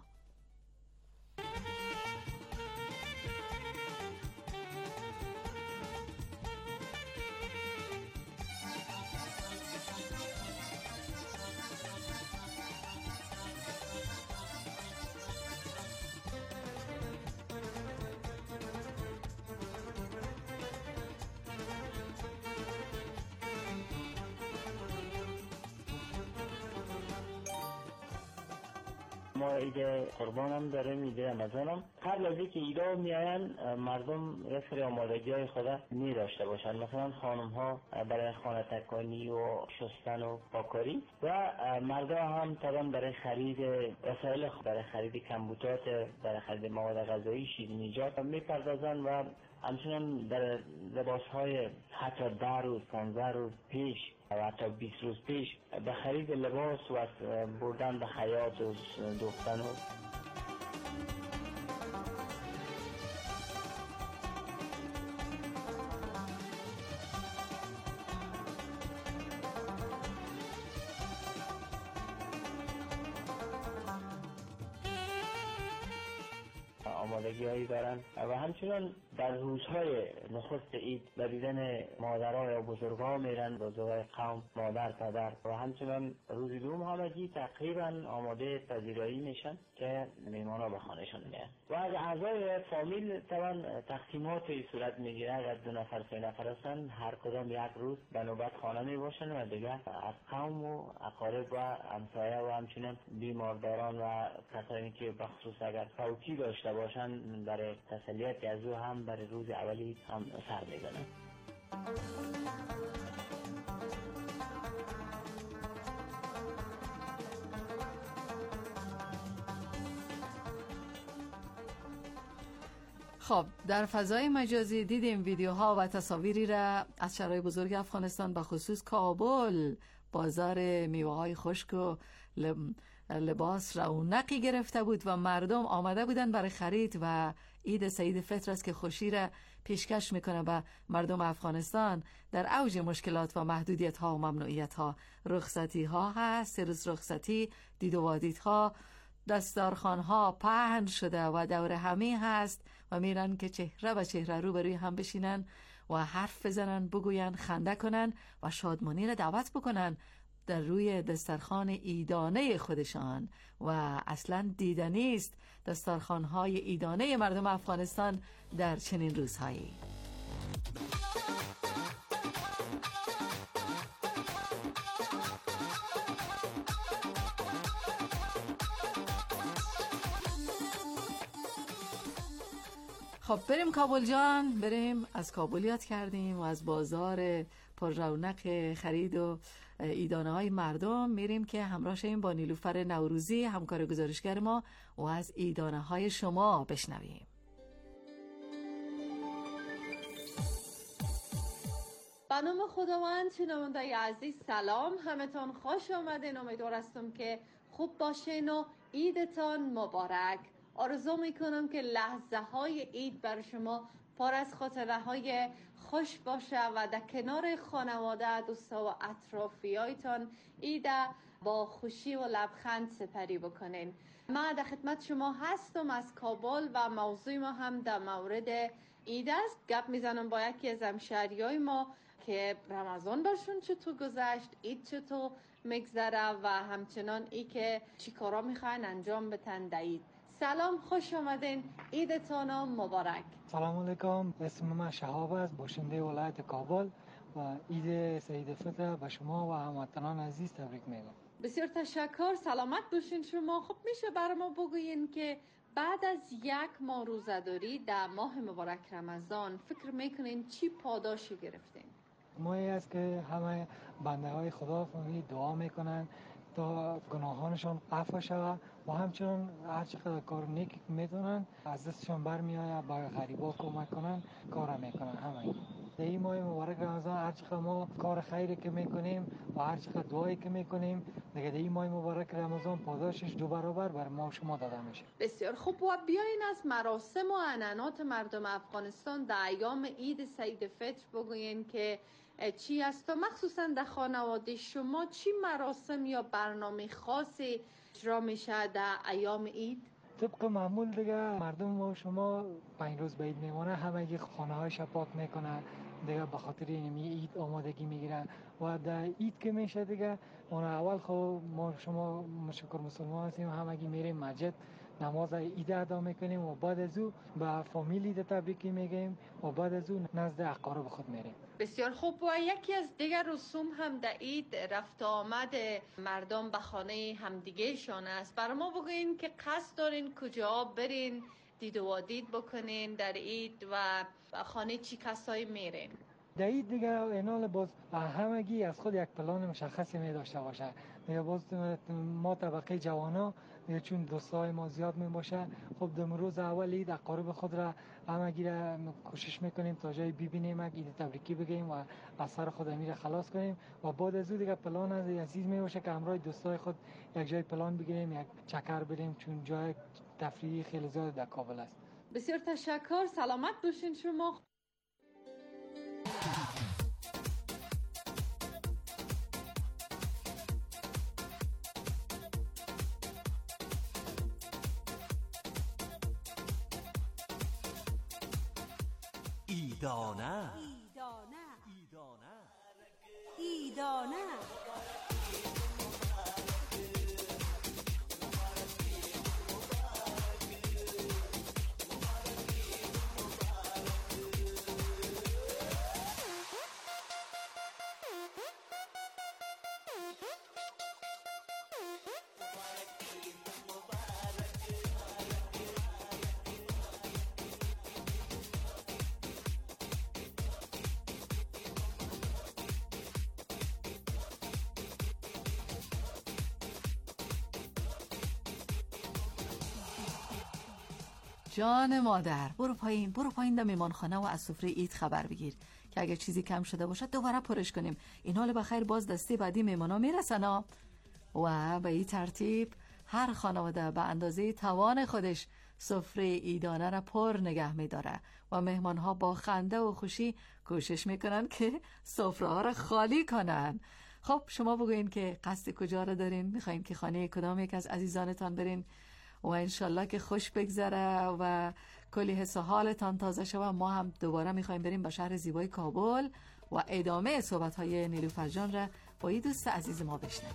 ما عید قربان هم داریم، عید رمضان هم. قبل از اینکه عیدا میاین مردم یه سری آمادگی های خود می داشته باشن. مثلا خانم ها برای خانه تکانی و شستن و پاکاری و مردا هم طبعا برای خرید وسایل، برای خرید کمبوتات، برای خرید مواد غذایی، شیرینیجات میپردازن و همچنان در لباس های حتی ده روز پانزده روز پیش و حتی بیست روز پیش به خرید لباس و بردن به خیاط و دوختن و آمادگی هایی دارن و همچنان در روزهای نخست عید به دیدن مادرها یا بزرگها میرن، بزرگای قوم، مادر، پدر و همچنان روز دوم همگی تقریبا آماده پذیرایی میشن که میهمانا به خانهشون میان و از اعضای فامیل طبعا تقسیمات صورت میگیره. اگر دو نفر سه نفر هستن هر کدام یک روز به نوبت خانه میباشن و دیگه از قوم و اقارب و همسایه و همچنان بیمارداران و کسانی که بخصوص اگر فوتی داشته باشن برای تسلیت از او هم برای روز اولی هم سر میزنن. خب در فضای مجازی دیدیم ویدیوها و تصاویری را از شهرهای بزرگ افغانستان، به خصوص کابل. بازار میوه‌های خشک و لباس رونقی گرفته بود و مردم آمده بودن برای خرید و عید سعید فطر است که خوشی را پیشکش میکنه به مردم افغانستان. در اوج مشکلات و محدودیت ها و ممنوعیت ها، رخصتی ها هست، سه روز رخصتی، دید و وادید ها، دستارخان ها پهن شده و دور همی هست و میرن که چهره به چهره رو بروی هم بشینن و حرف بزنن، بگوین، خنده کنن و شادمانی را دعوت بکنن در روی دسترخوان ایدانه خودشان. و اصلا دیدنی است دسترخوان‌های ایدانه مردم افغانستان در چنین روزهایی. خب بریم کابل جان، بریم از کابل یاد کردیم و از بازار پر رونق خرید و ایدانه های مردم میریم که همراه شیم با نیلوفر نوروزی، همکار گزارشگر ما، و از ایدانه های شما بشنویم. به نام خداوند. شنوندگان عزیز سلام، همتون خوش آمدین. امیدوار هستم که خوب باشین و عیدتان مبارک. آرزو میکنم که لحظه های عید بر شما پر از خاطره های خوش باشه و در کنار خانواده، دوستا و اطرافیایتان عید با خوشی و لبخند سپری بکنین. ما در خدمت شما هستم از کابل و موضوع ما هم در مورد عید است. گپ میزنم با یکی از همشهریای ما که رمضان برشون چطور گذشت، عید چطور میگذره و همچنان ای که چی کارا میخواین انجام بتن در عید. سلام، خوش آمدین، عیدتان مبارک. سلام علیکم، اسم من شهاب است، باشنده ولایت کابل و عید سعید فطر به شما و هموطنان عزیز تبریک میگم. بسیار تشکر، سلامت باشین شما. خب میشه برای ما بگوین که بعد از یک ماه روزه‌داری در ماه مبارک رمضان فکر میکنین چی پاداشی گرفتین؟ ماهی است که همه بنده های خدا فهمی دعا میکنن تا گناهانشان عفو شود و همچنان هر چقدر کار نیک میدونن از دستشان برمیآید به غریبا کمک کنن، کار میکنن. همه در این ماه مبارک رمضان هر چقدر ما کار خیری که میکنیم و هر چقدر دعایی که میکنیم دیگه در این ماه مبارک رمضان پاداشش دو برابر بر ما شما داده میشه. بسیار خوب. و بیاین از مراسم و عنعنات مردم افغانستان در ایام عید سعید فطر بگوین که چی است و مخصوصا در خانواده شما چی مراسم یا برنامه خاصی اجرا میشه در ایام عید؟ طبق معمول دیگه مردم ما شما پنج روز به عید میمونه، همه خانه هایش پاک میکنه دیگه، به خاطر این عید آمادگی میگیرن و در عید که میشه دیگه اون اول خب ما شما مشکر مسلمان هستیم، همگی میریم مسجد نماز عید ادا میکنیم و بعد از او به فامیلی ده تبریکی میگیم و بعد از او نزد اقارب خود میریم. بسیار خوب. و یکی از دیگر رسوم هم در عید رفت آمد مردم به خانه همدیگه شان است. برای ما بگوین که قصد دارین کجا برین دید و وادید بکنین در عید و خانه چی کسایی میرین؟ در عید دیگه اینال باز همگی از خود یک پلان مشخصی می داشته باشه. دیگه باز ما طبقه جوانا چون دوستای ما زیاد می باشه، خب در روز اول عید اقارب خود را همگی را کوشش میکنیم تا جای ببینیم، عید تبریکی بگیم و از سر خود امیر خلاص کنیم و بعد از اون دیگه پلان از عزیز می باشه که همراه دوستای خود یک جای پلان بگیریم، یک چکر بریم چون جای تفریحی خیلی زیاد در کابل است. بسیار تشکر، سلامت باشین شما. ایدانه ایدانه ایدانه جان مادر، برو پایین برو پایین در میمانخانه و از سفره عید خبر بگیر که اگه چیزی کم شده باشه دوباره پرش کنیم. این حال بخیر باز دستی بعدی میمانا میرسن ها. و به این ترتیب هر خانواده به اندازه توان خودش سفره عیدانه را پر نگه میداره و مهمانها با خنده و خوشی کوشش میکنن که سفره ها را خالی کنن. خب شما بگوین که قصد کجا را دارین؟ میخواین که خانه کدام یک از عزیزانتان برین و انشالله که خوش بگذره و کلی حس و حالتان تازه شوه. ما هم دوباره میخوایم بریم به شهر زیبای کابل و ادامه صحبت های نیلوفر جان را با این دوست عزیز ما بشنویم.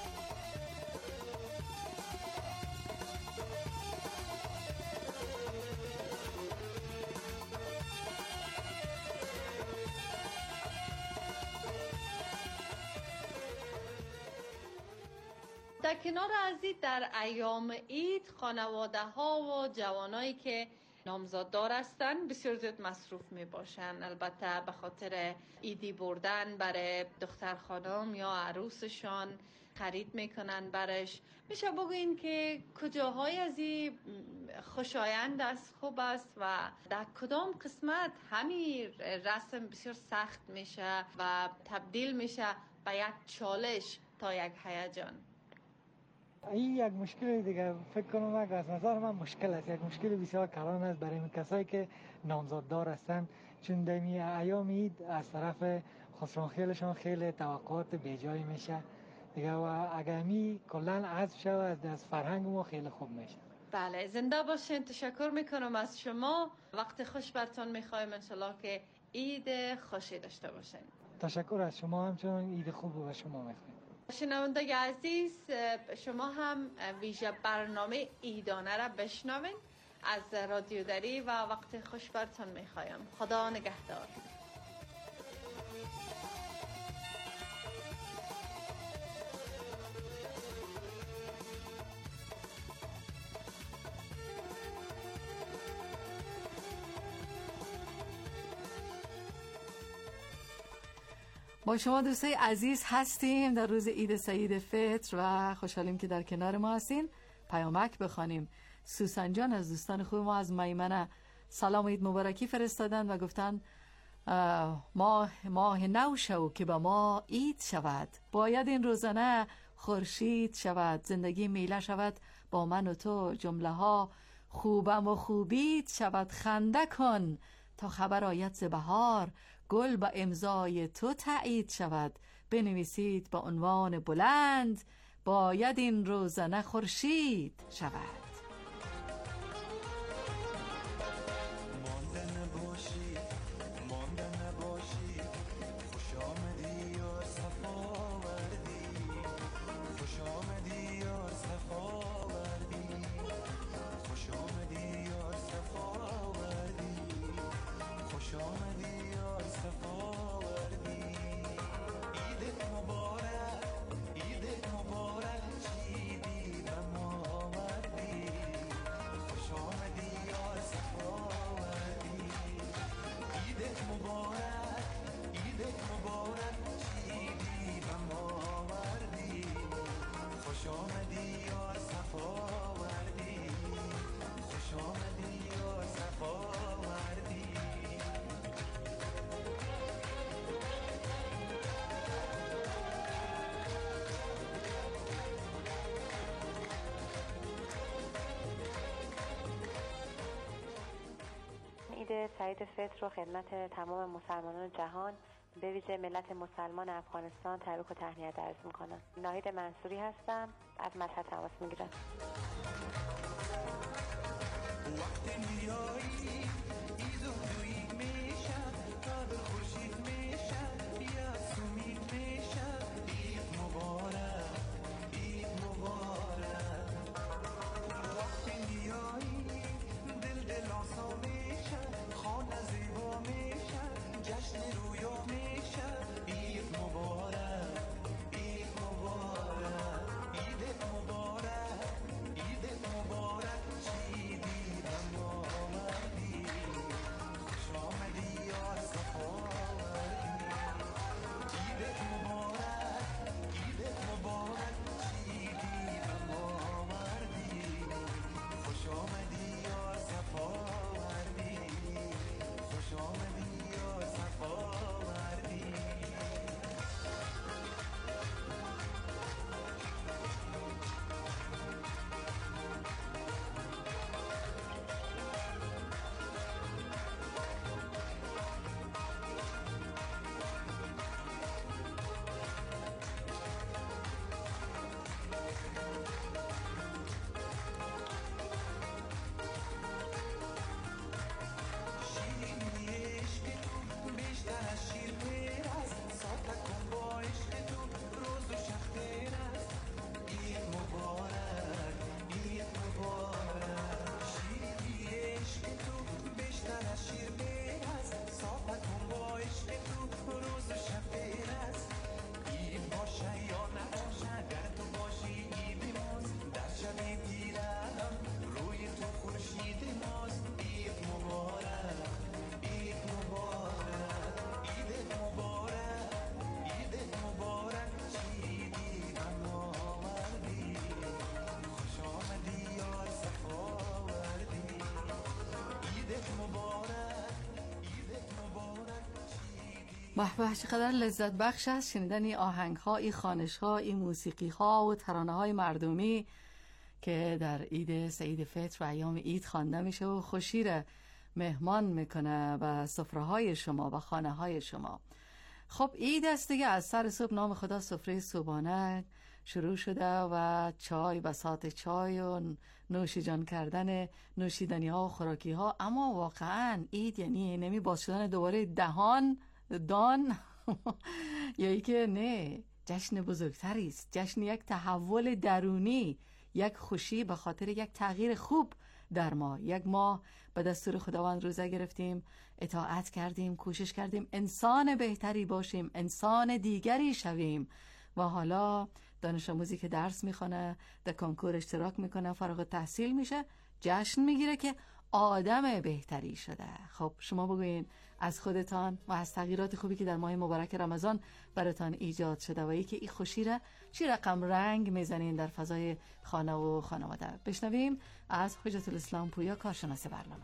در کنار از این در ایام عید خانواده ها و جوانایی که نامزاددار هستن بسیار زیاد مصروف می باشن. البته به خاطر عیدی بردن برای دختر خانم یا عروسشان خرید میکنن برش. میشه بگوین که کجاهای از این خوشایند است، خوب است و در کدام قسمت همین رسم بسیار سخت میشه و تبدیل میشه به یک چالش تا یک هیجان؟ این یک مشکل دیگه فکر کنم اگر از نظر من مشکل است، یک مشکل بسیار کلان است برای کسایی که نامزاددار هستند، چون در ایام عید از طرف خسرانخیلشان خیلی توقعات بیجایی میشه دیگه و اگر می کلن حذف شود از فرهنگ ما خیلی خوب میشه. بله زنده باشین. تشکر میکنم از شما. وقت خوش براتون میخوایم. انشالله که عید خوشی داشته باشین. تشکر از شما، همچنان عید خوب به شما میخوایم. شنوندگان عزیز شما هم ویژه برنامه عیدانه را بشنوین از رادیو دری و وقت خوش براتون میخوایم. خدا نگهدار. با شما دوستای عزیز هستیم در روز عید سعید فطر و خوشحالیم که در کنار ما هستین. پیامک بخوانیم. سوسن جان از دوستان خوب ما از میمنه سلام عید مبارکی فرستادن و گفتن ماه ماه نو شو که با ما عید شود، باید این روزانه خورشید شود، زندگی میله شود با من و تو، جمله ها خوبم و خوبیت شود، خنده کن تا خبر آید ز بهار، گل با امضای تو تایید شود، بنویسید با عنوان بلند باید این روزانه خورشید شود. عید سعید فطر رو خدمت تمام مسلمانان جهان به ویژه ملت مسلمان افغانستان تبریک و تهنیت عرض میکنم. ناهید منصوری هستم، از مشهد تماس میگیرم. به به چقدر لذت بخش است شنیدن این آهنگ ها، این خوانش ها، این موسیقی ها و ترانه های مردمی که در عید سعید فطر و ایام عید خوانده میشه و خوشی را مهمان میکنه به سفره های شما، به خانه های شما. خب عید است دیگه، از سر صبح نام خدا سفره صبحانه شروع شده و چای، بساط چای و نوشیجان کردن نوشیدنی ها و خوراکی ها. اما واقعا عید یعنی نمی باز شدن دوباره دهان دان یا ای که نه، جشن بزرگتری است، جشن یک تحول درونی، یک خوشی به خاطر یک تغییر خوب در ما. یک ماه به دستور خداوند روزه گرفتیم، اطاعت کردیم، کوشش کردیم انسان بهتری باشیم، انسان دیگری شویم و حالا دانش آموزی که درس میخونه، در کنکور اشتراک میکنه، فارغ التحصیل میشه، جشن میگیره که آدم بهتری شده. خب شما بگوین از خودتان و از تغییرات خوبی که در ماه مبارک رمضان براتان ایجاد شده و ای که این خوشی را چی رقم رنگ میزنین در فضای خانه و خانواده. بشنویم از حجت الاسلام پویا، کارشناس برنامه.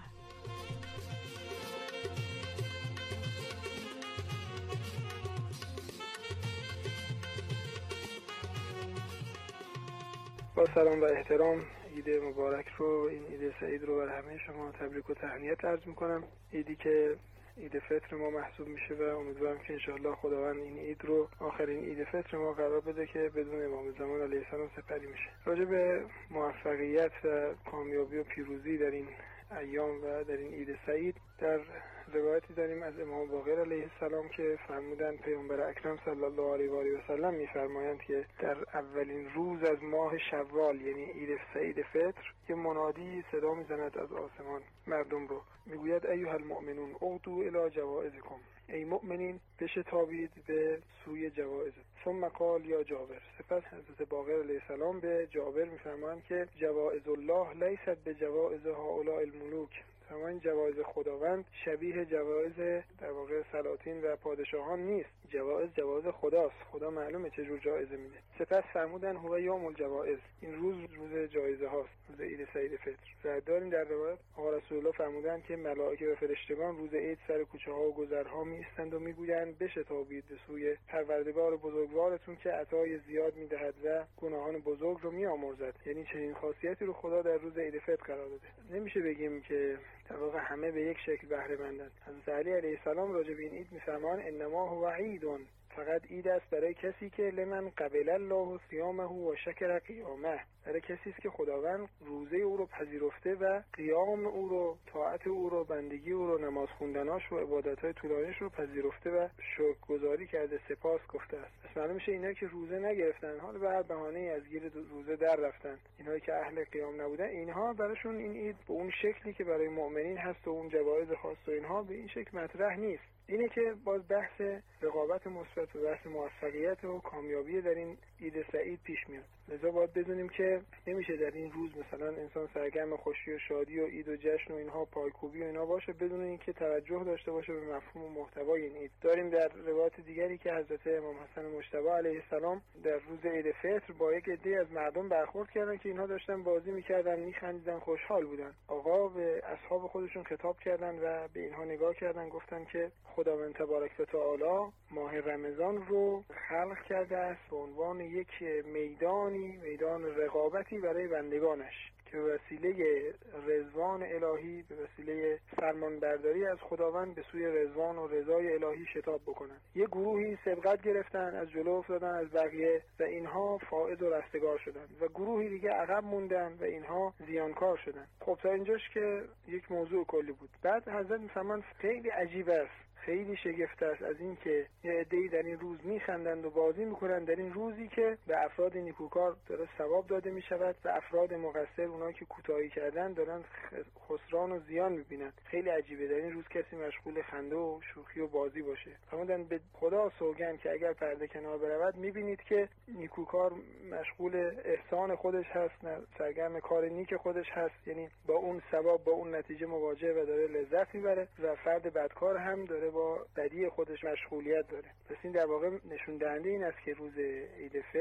با سلام و احترام عید مبارک رو، این عید سعید رو بر همه شما تبریک و تهنیت عرض میکنم. عیدی که عید فطر ما محسوب میشه و امیدوارم که انشاءالله خداوند این عید رو آخرین عید فطر ما قرار بده که بدون امام زمان علیه السلام سپری میشه. راجع به موفقیت و کامیابی و پیروزی در این ایام و در این عید سعید در روایتی داریم از امام باقر علیه السلام که فرمودند پیامبر اکرم صلی الله علیه و آله و سلم میفرمایند که در اولین روز از ماه شوال یعنی عید سعید فطر یه منادی صدا میزند از آسمان مردم رو، میگوید ایها المؤمنون اغدوا الی جوائزکم، ای مؤمنین بشتابید به سوی جوائز. ثم قال یا جابر، سپس حضرت باقر علیه السلام به جابر میفرمایند که جوائز الله لیست به جوائز هؤلاء الملوک، تمام جوایز خداوند شبیه جوایز در واقع سلاطین و پادشاهان نیست. جوایز جوایز خداست، خدا معلومه چه جور جایزه میده. سپس فرمودن هو یوم الجوائز، این روز روز جایزه هاست، روز عید سعید فطر. و داریم در روایت آقا رسول الله فرمودن که ملائکه و فرشتگان روز عید سر کوچه ها و گذرها می ایستند و میگویند بشتابید به سوی پروردگار بزرگوارتون که عطای زیاد میدهد و گناهان بزرگ رو میآمرزد. یعنی چنین خاصیتی رو خدا در روز عید فطر قرار داده. نمیشه بگیم که در واقع همه به یک شکل بهره مندند. حضرت علی علیه السلام راجع به این عید میفرمایند انما هو عید، فقط عید است برای کسی که لمن قبل الله صیامه و شکر قیامه، برای کسی است که خداوند روزه او رو پذیرفته و قیام او رو، طاعت او رو، بندگی او رو، نماز خوندناش و عبادت‌های طولانیش رو پذیرفته و شکرگزاری کرده، سپاس گفته است. پس معلوم میشه اینا که روزه نگرفتن، حالا به هر بهانه‌ای از گیر روزه در رفتن، اینایی که اهل قیام نبودن، اینها براشون این عید به اون شکلی که برای مؤمنین هست و اون جوایز خاص و اینها به این شکل مطرح نیست. اینه که باز بحث رقابت مثبت و بحث موفقیت و کامیابی در این عید سعید پیش میاد. لذا باید بدونیم که نمیشه در این روز مثلا انسان سرگرم خوشی و شادی و عید و جشن و اینها پایکوبی و اینا باشه بدون اینکه توجه داشته باشه به مفهوم و محتوای این عید. داریم در روایت دیگری که حضرت امام حسن مجتبی علیه السلام در روز عید فطر با یک عده از مردم برخورد کردن که اینها داشتن بازی میکردن، میخندیدن، خوشحال بودن. آقا به اصحاب خودشون خطاب کردن و به اینها نگاه کردن، گفتن که خداوند تبارک و تعالی ماه رمضان رو خلق کرده است به عنوان یک میدانی، میدان رقابتی برای بندگانش که به وسیله رضوان الهی، به وسیله فرمانبرداری از خداوند به سوی رضوان و رضای الهی شتاب بکنن. یه گروهی سبقت گرفتن، از جلو افتادن از بقیه و اینها فائز و رستگار شدن و گروهی دیگه عقب موندن و اینها زیانکار شدن. خب تا اینجاش که یک موضوع کلی بود. بعد حضرت میفرمان خیلی عجیب است، خیلی شگفت است از این که یه عده‌ای در این روز میخندند و بازی میکنند در این روزی که به افراد نیکوکار داره ثواب داده میشود و افراد مقصر، اونایی که کوتاهی کردن، دارن خسران و زیان میبینند. خیلی عجیبه در این روز کسی مشغول خنده و شوخی و بازی باشه. فرمودن به خدا سوگند که اگر پرده کنار برود میبینید که نیکوکار مشغول احسان خودش هست، سرگرم کار نیک خودش هست، یعنی با اون ثواب با اون نتیجه مواجه و داره لذت میبره و فرد بدکار هم داره با بدی خودش مشغولیت داره. پس این در واقع نشون دهنده این است که روز عید فطر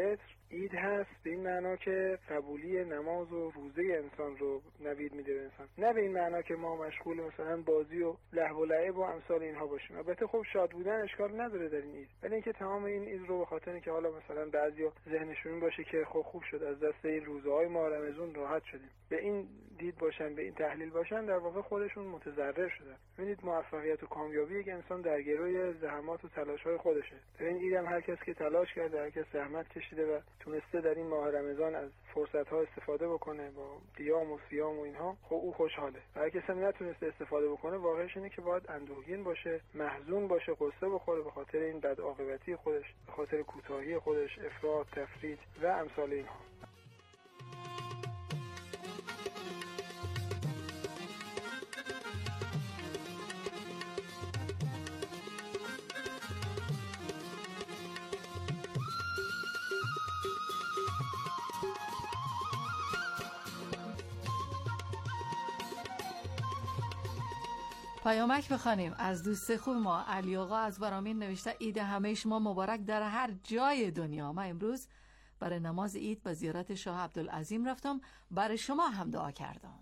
عید هست به این معنا که قبولی نماز و روزه انسان رو نوید میده به انسان، نه به این معنا که ما مشغول مثلا بازی و لهو و لعب و امثال اینها باشیم. البته خب شاد بودن اشکال نداره در این عید، ولی اینکه تمام این عید رو به خاطر اینکه حالا مثلا بعضیا ذهنشون باشه که خب خوب شد از دست این روزهای ماه رمضان راحت شدیم، به این دید باشن، به این تحلیل باشن، در واقع خودشون متضرر شدن. ببینید موفقیت و کامیابی یک انسان در گروی زحمات و تلاش‌های خودشه. در این عید هم هر کس که تلاش کرده، هر کس زحمت کشیده و تونسته در این ماه رمضان از فرصت‌ها استفاده بکنه با قیام و صیام و اینها، خب او خوشحاله. هر کس هم نتونسته استفاده بکنه، واقعش اینه که باید اندوهگین باشه، محزون باشه، قصه بخوره به خاطر این بدعاقبتی خودش، به خاطر کوتاهی خودش، افراط، تفرید و امثال اینها. پیامک بخوانیم از دوست خوب ما علی آقا از برامین نوشته عید همه شما مبارک در هر جای دنیا. من امروز برای نماز عید به زیارت شاه عبدالعظیم رفتم، برای شما هم دعا کردم.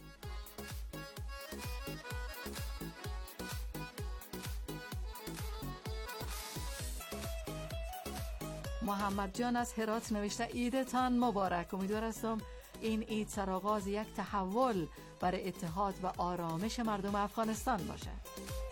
محمد جان از هرات نوشته عیدتان مبارک. امیدوار هستم این عید سرآغاز یک تحول برای اتحاد و آرامش مردم افغانستان باشد.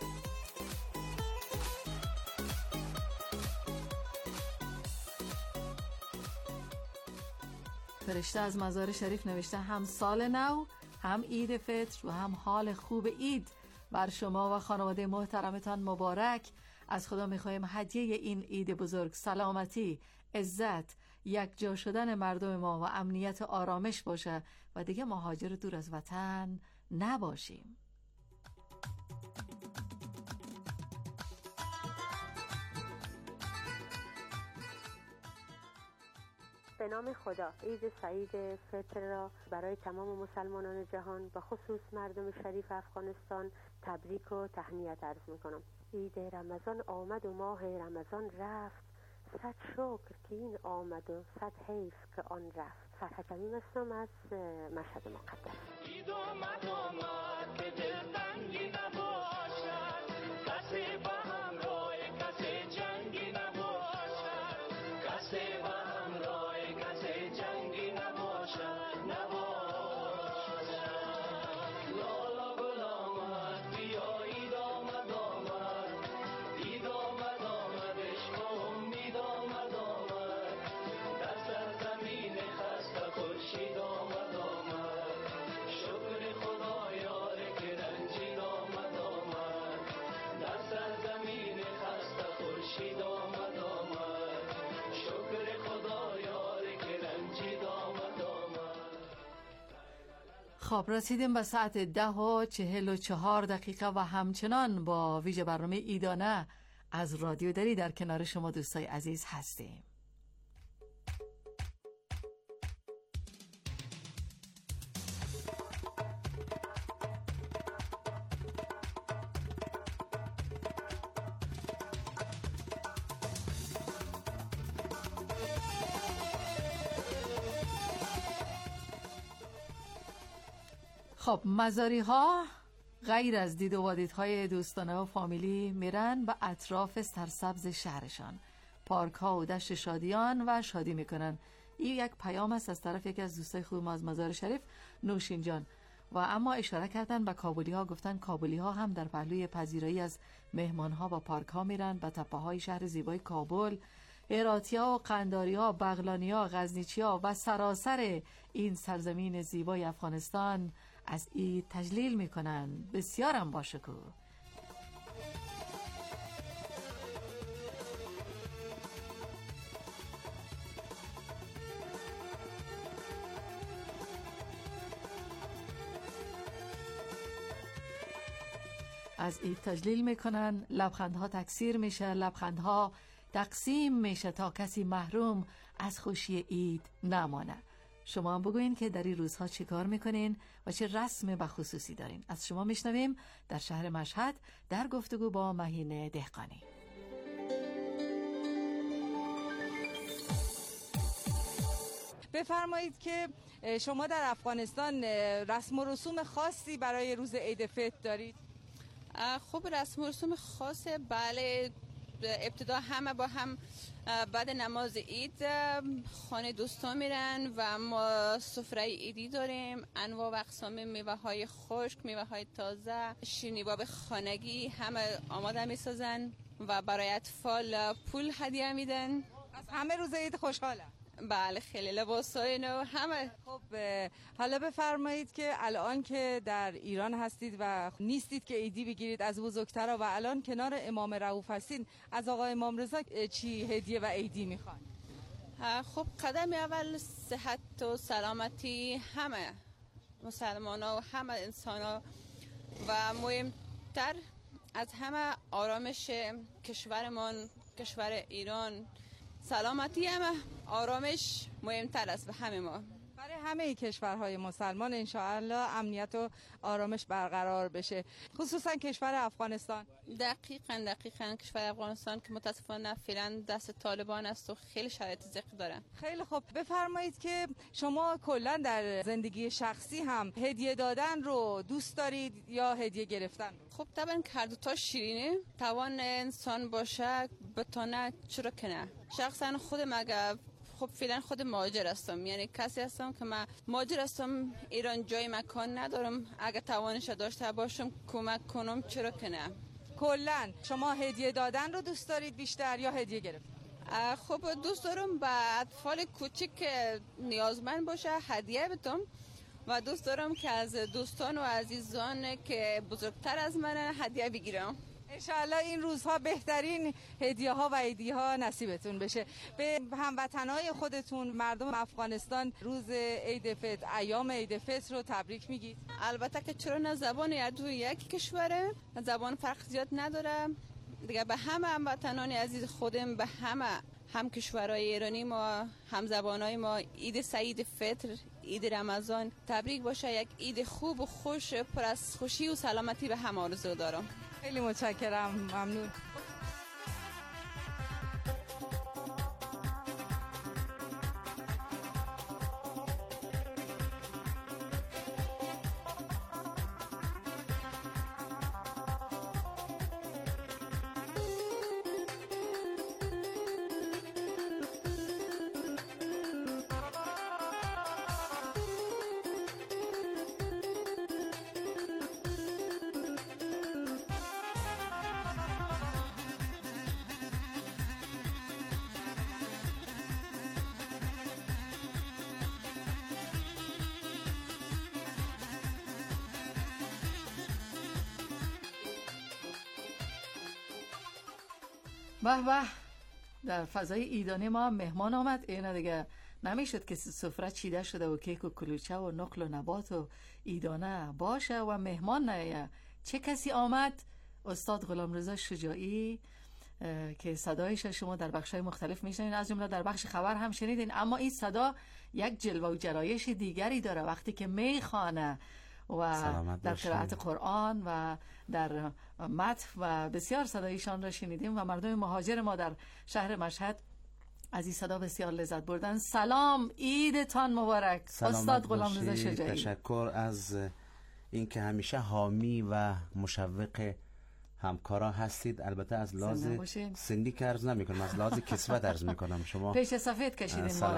فرشته از مزار شریف نوشته هم سال نو، هم عید فطر و هم حال خوب عید بر شما و خانواده محترمتان مبارک. از خدا میخوایم هدیه این عید بزرگ سلامتی، عزت، یک جا شدن مردم ما و امنیت و آرامش باشه و دیگه مهاجر دور از وطن نباشیم. به نام خدا، عید سعید فطر را برای تمام مسلمانان جهان و خصوص مردم شریف افغانستان تبریک و تهنیت عرض میکنم. عید رمضان آمد و ماه رمضان رفت، صد شکر که این آمد و صد حیف که آن رفت. فرح جمیم هستم از مشهد مقدس. عید آمد آمد که دل تنگی نباشد، کسی با همراه کسی جنگی نباشد، کسی با همراه کسی جنگی نباشد نباشد. لالا گل آمد بیا عید آمد آمد، عید آمد آمد عشق و امید آمد آمد، در سرزمین خسته خورشید آمد آمد، شکر خدا یاره که رنجید آمد آمد، در سرزمین خسته خورشید آمد آمد، شکر خدا یاره که رنجید آمد آمد. خب رسیدیم به ساعت ده و چهل و چهار دقیقه و همچنان با ویژه برنامه عیدانه از رادیو دری در کنار شما دوستای عزیز هستیم. خب مزاری ها غیر از دید و وادیدهای دوستانه و فامیلی میرن به اطراف سرسبز شهرشان، پارک ها و دشت شادیان و شادی میکنن. این یک پیام است از طرف یکی از دوستای خوب ما از مزار شریف، نوشین جان. و اما اشاره کردن به کابلی ها، گفتن کابلی ها هم در پهلوی پذیرایی از مهمان ها با پارک ها میرن به تپه های شهر زیبای کابل. هراتی ها و قنداری ها، بغلانی ها، غزنیچی ها و سراسر این سرزمین زیبای افغانستان از عید تجلیل میکنن. بسیارم باشکوه. از عید تجلیل میکنن، لبخندها تکثیر میشه، لبخندها تقسیم میشه تا کسی محروم از خوشی عید نمانه. شما هم بگوین که در این روزها چی کار میکنین و چه رسم بخصوصی دارین. از شما میشنویم در شهر مشهد در گفتگو با مهین دهقانی. بفرمایید که شما در افغانستان رسم و رسوم خاصی برای روز عید فطر دارید؟ خب رسم و رسوم خاص، بله. ابتدا همه با هم بعد نماز عید خانه دوستان میرن و ما سفره عیدی داریم، انواع و اقسام میوه های خشک، میوه های تازه، شیرینی‌باب خانگی همه آماده میسازن و برای اطفال پول هدیه میدن. از همه روز عید خوشحالم. بله، خیلی لباسای نو همه. خب حالا بفرمایید که الان که در ایران هستید و نیستید که عیدی بگیرید از بزرگترا و الان کنار امام رؤوف هستین، از آقا امام رضا چی هدیه و عیدی میخوان؟ خب قدم اول صحت و سلامتی همه مسلمان ها و همه انسان ها و مهمتر از همه آرامش کشورمان، کشور ایران. سلامتی همه آرامش مهمتر است به همه ما. برای همه کشورهای مسلمان انشاءالله امنیت و آرامش برقرار بشه، خصوصا کشور افغانستان. دقیقاً دقیقاً کشور افغانستان که متاسفانه فعلا دست طالبان است و خیلی شرایط ضیق داره. خیلی خوب، بفرمایید که شما کلا در زندگی شخصی هم هدیه دادن رو دوست دارید یا هدیه گرفتن؟ خب طبعاً هر دو تا شیرینه، توان انسان باشه بتونه چرا که نه. شخصا خودم اگه خب فعلا خود مهاجر هستم، یعنی کسی هستم که من مهاجر هستم، ایران جای مکان ندارم، اگه توانش داشته باشم کمک کنم چرا که نه. کلا شما هدیه دادن رو دوست دارید بیشتر یا هدیه گرفتن؟ خب دوست دارم به اطفال کوچک که نیازمند باشه هدیه بدم و دوست دارم که از دوستان و عزیزان که بزرگتر از من هدیه بگیرم. انشاءالله این روزها بهترین هدیه ها و عیدی ها نصیبتون بشه. به هموطنهای خودتون مردم افغانستان روز عید فطر، ایام عید فطر رو تبریک میگید؟ البته که چرا نه، زبان ادو یک کشوره، زبان فرق زیاد نداره دیگه. به همه هموطنان عزیز خودم، به همه هم کشورهای ایرانی ما، هم زبانهای ما، عید سعید فطر، عید رمضان تبریک باشه. یک عید خوب و خوش پر از خوشی و سلامتی به همه آرزو دارم. خیلی متشکرم، ممنون. به به، در فضای ایدانی ما مهمان آمد. اینا دیگه نمیشد که سفره چیده شده و کیک و کلوچه و نقل و نبات و ایدانه باشه و مهمان نیه. چه کسی آمد؟ استاد غلامرضا شجاعی که صدایش شما در بخش‌های مختلف میشنید، از جمله در بخش خبر هم شنیدین، اما این صدا یک جلوه و جرایش دیگری داره وقتی که میخوانه و در قرائت قرآن و در متن و بسیار صدایشان را شنیدیم و مردم مهاجر ما در شهر مشهد از این صدا بسیار لذت بردن. سلام، عیدتان مبارک استاد غلامرضا شجاعی. تشکر از اینکه همیشه حامی و مشوق همکارا هستید. البته از لحاظ سنی که عرض نمی کنم، از لحاظ کسوت عرض می کنم. شما پیش سفید کشیدین ما.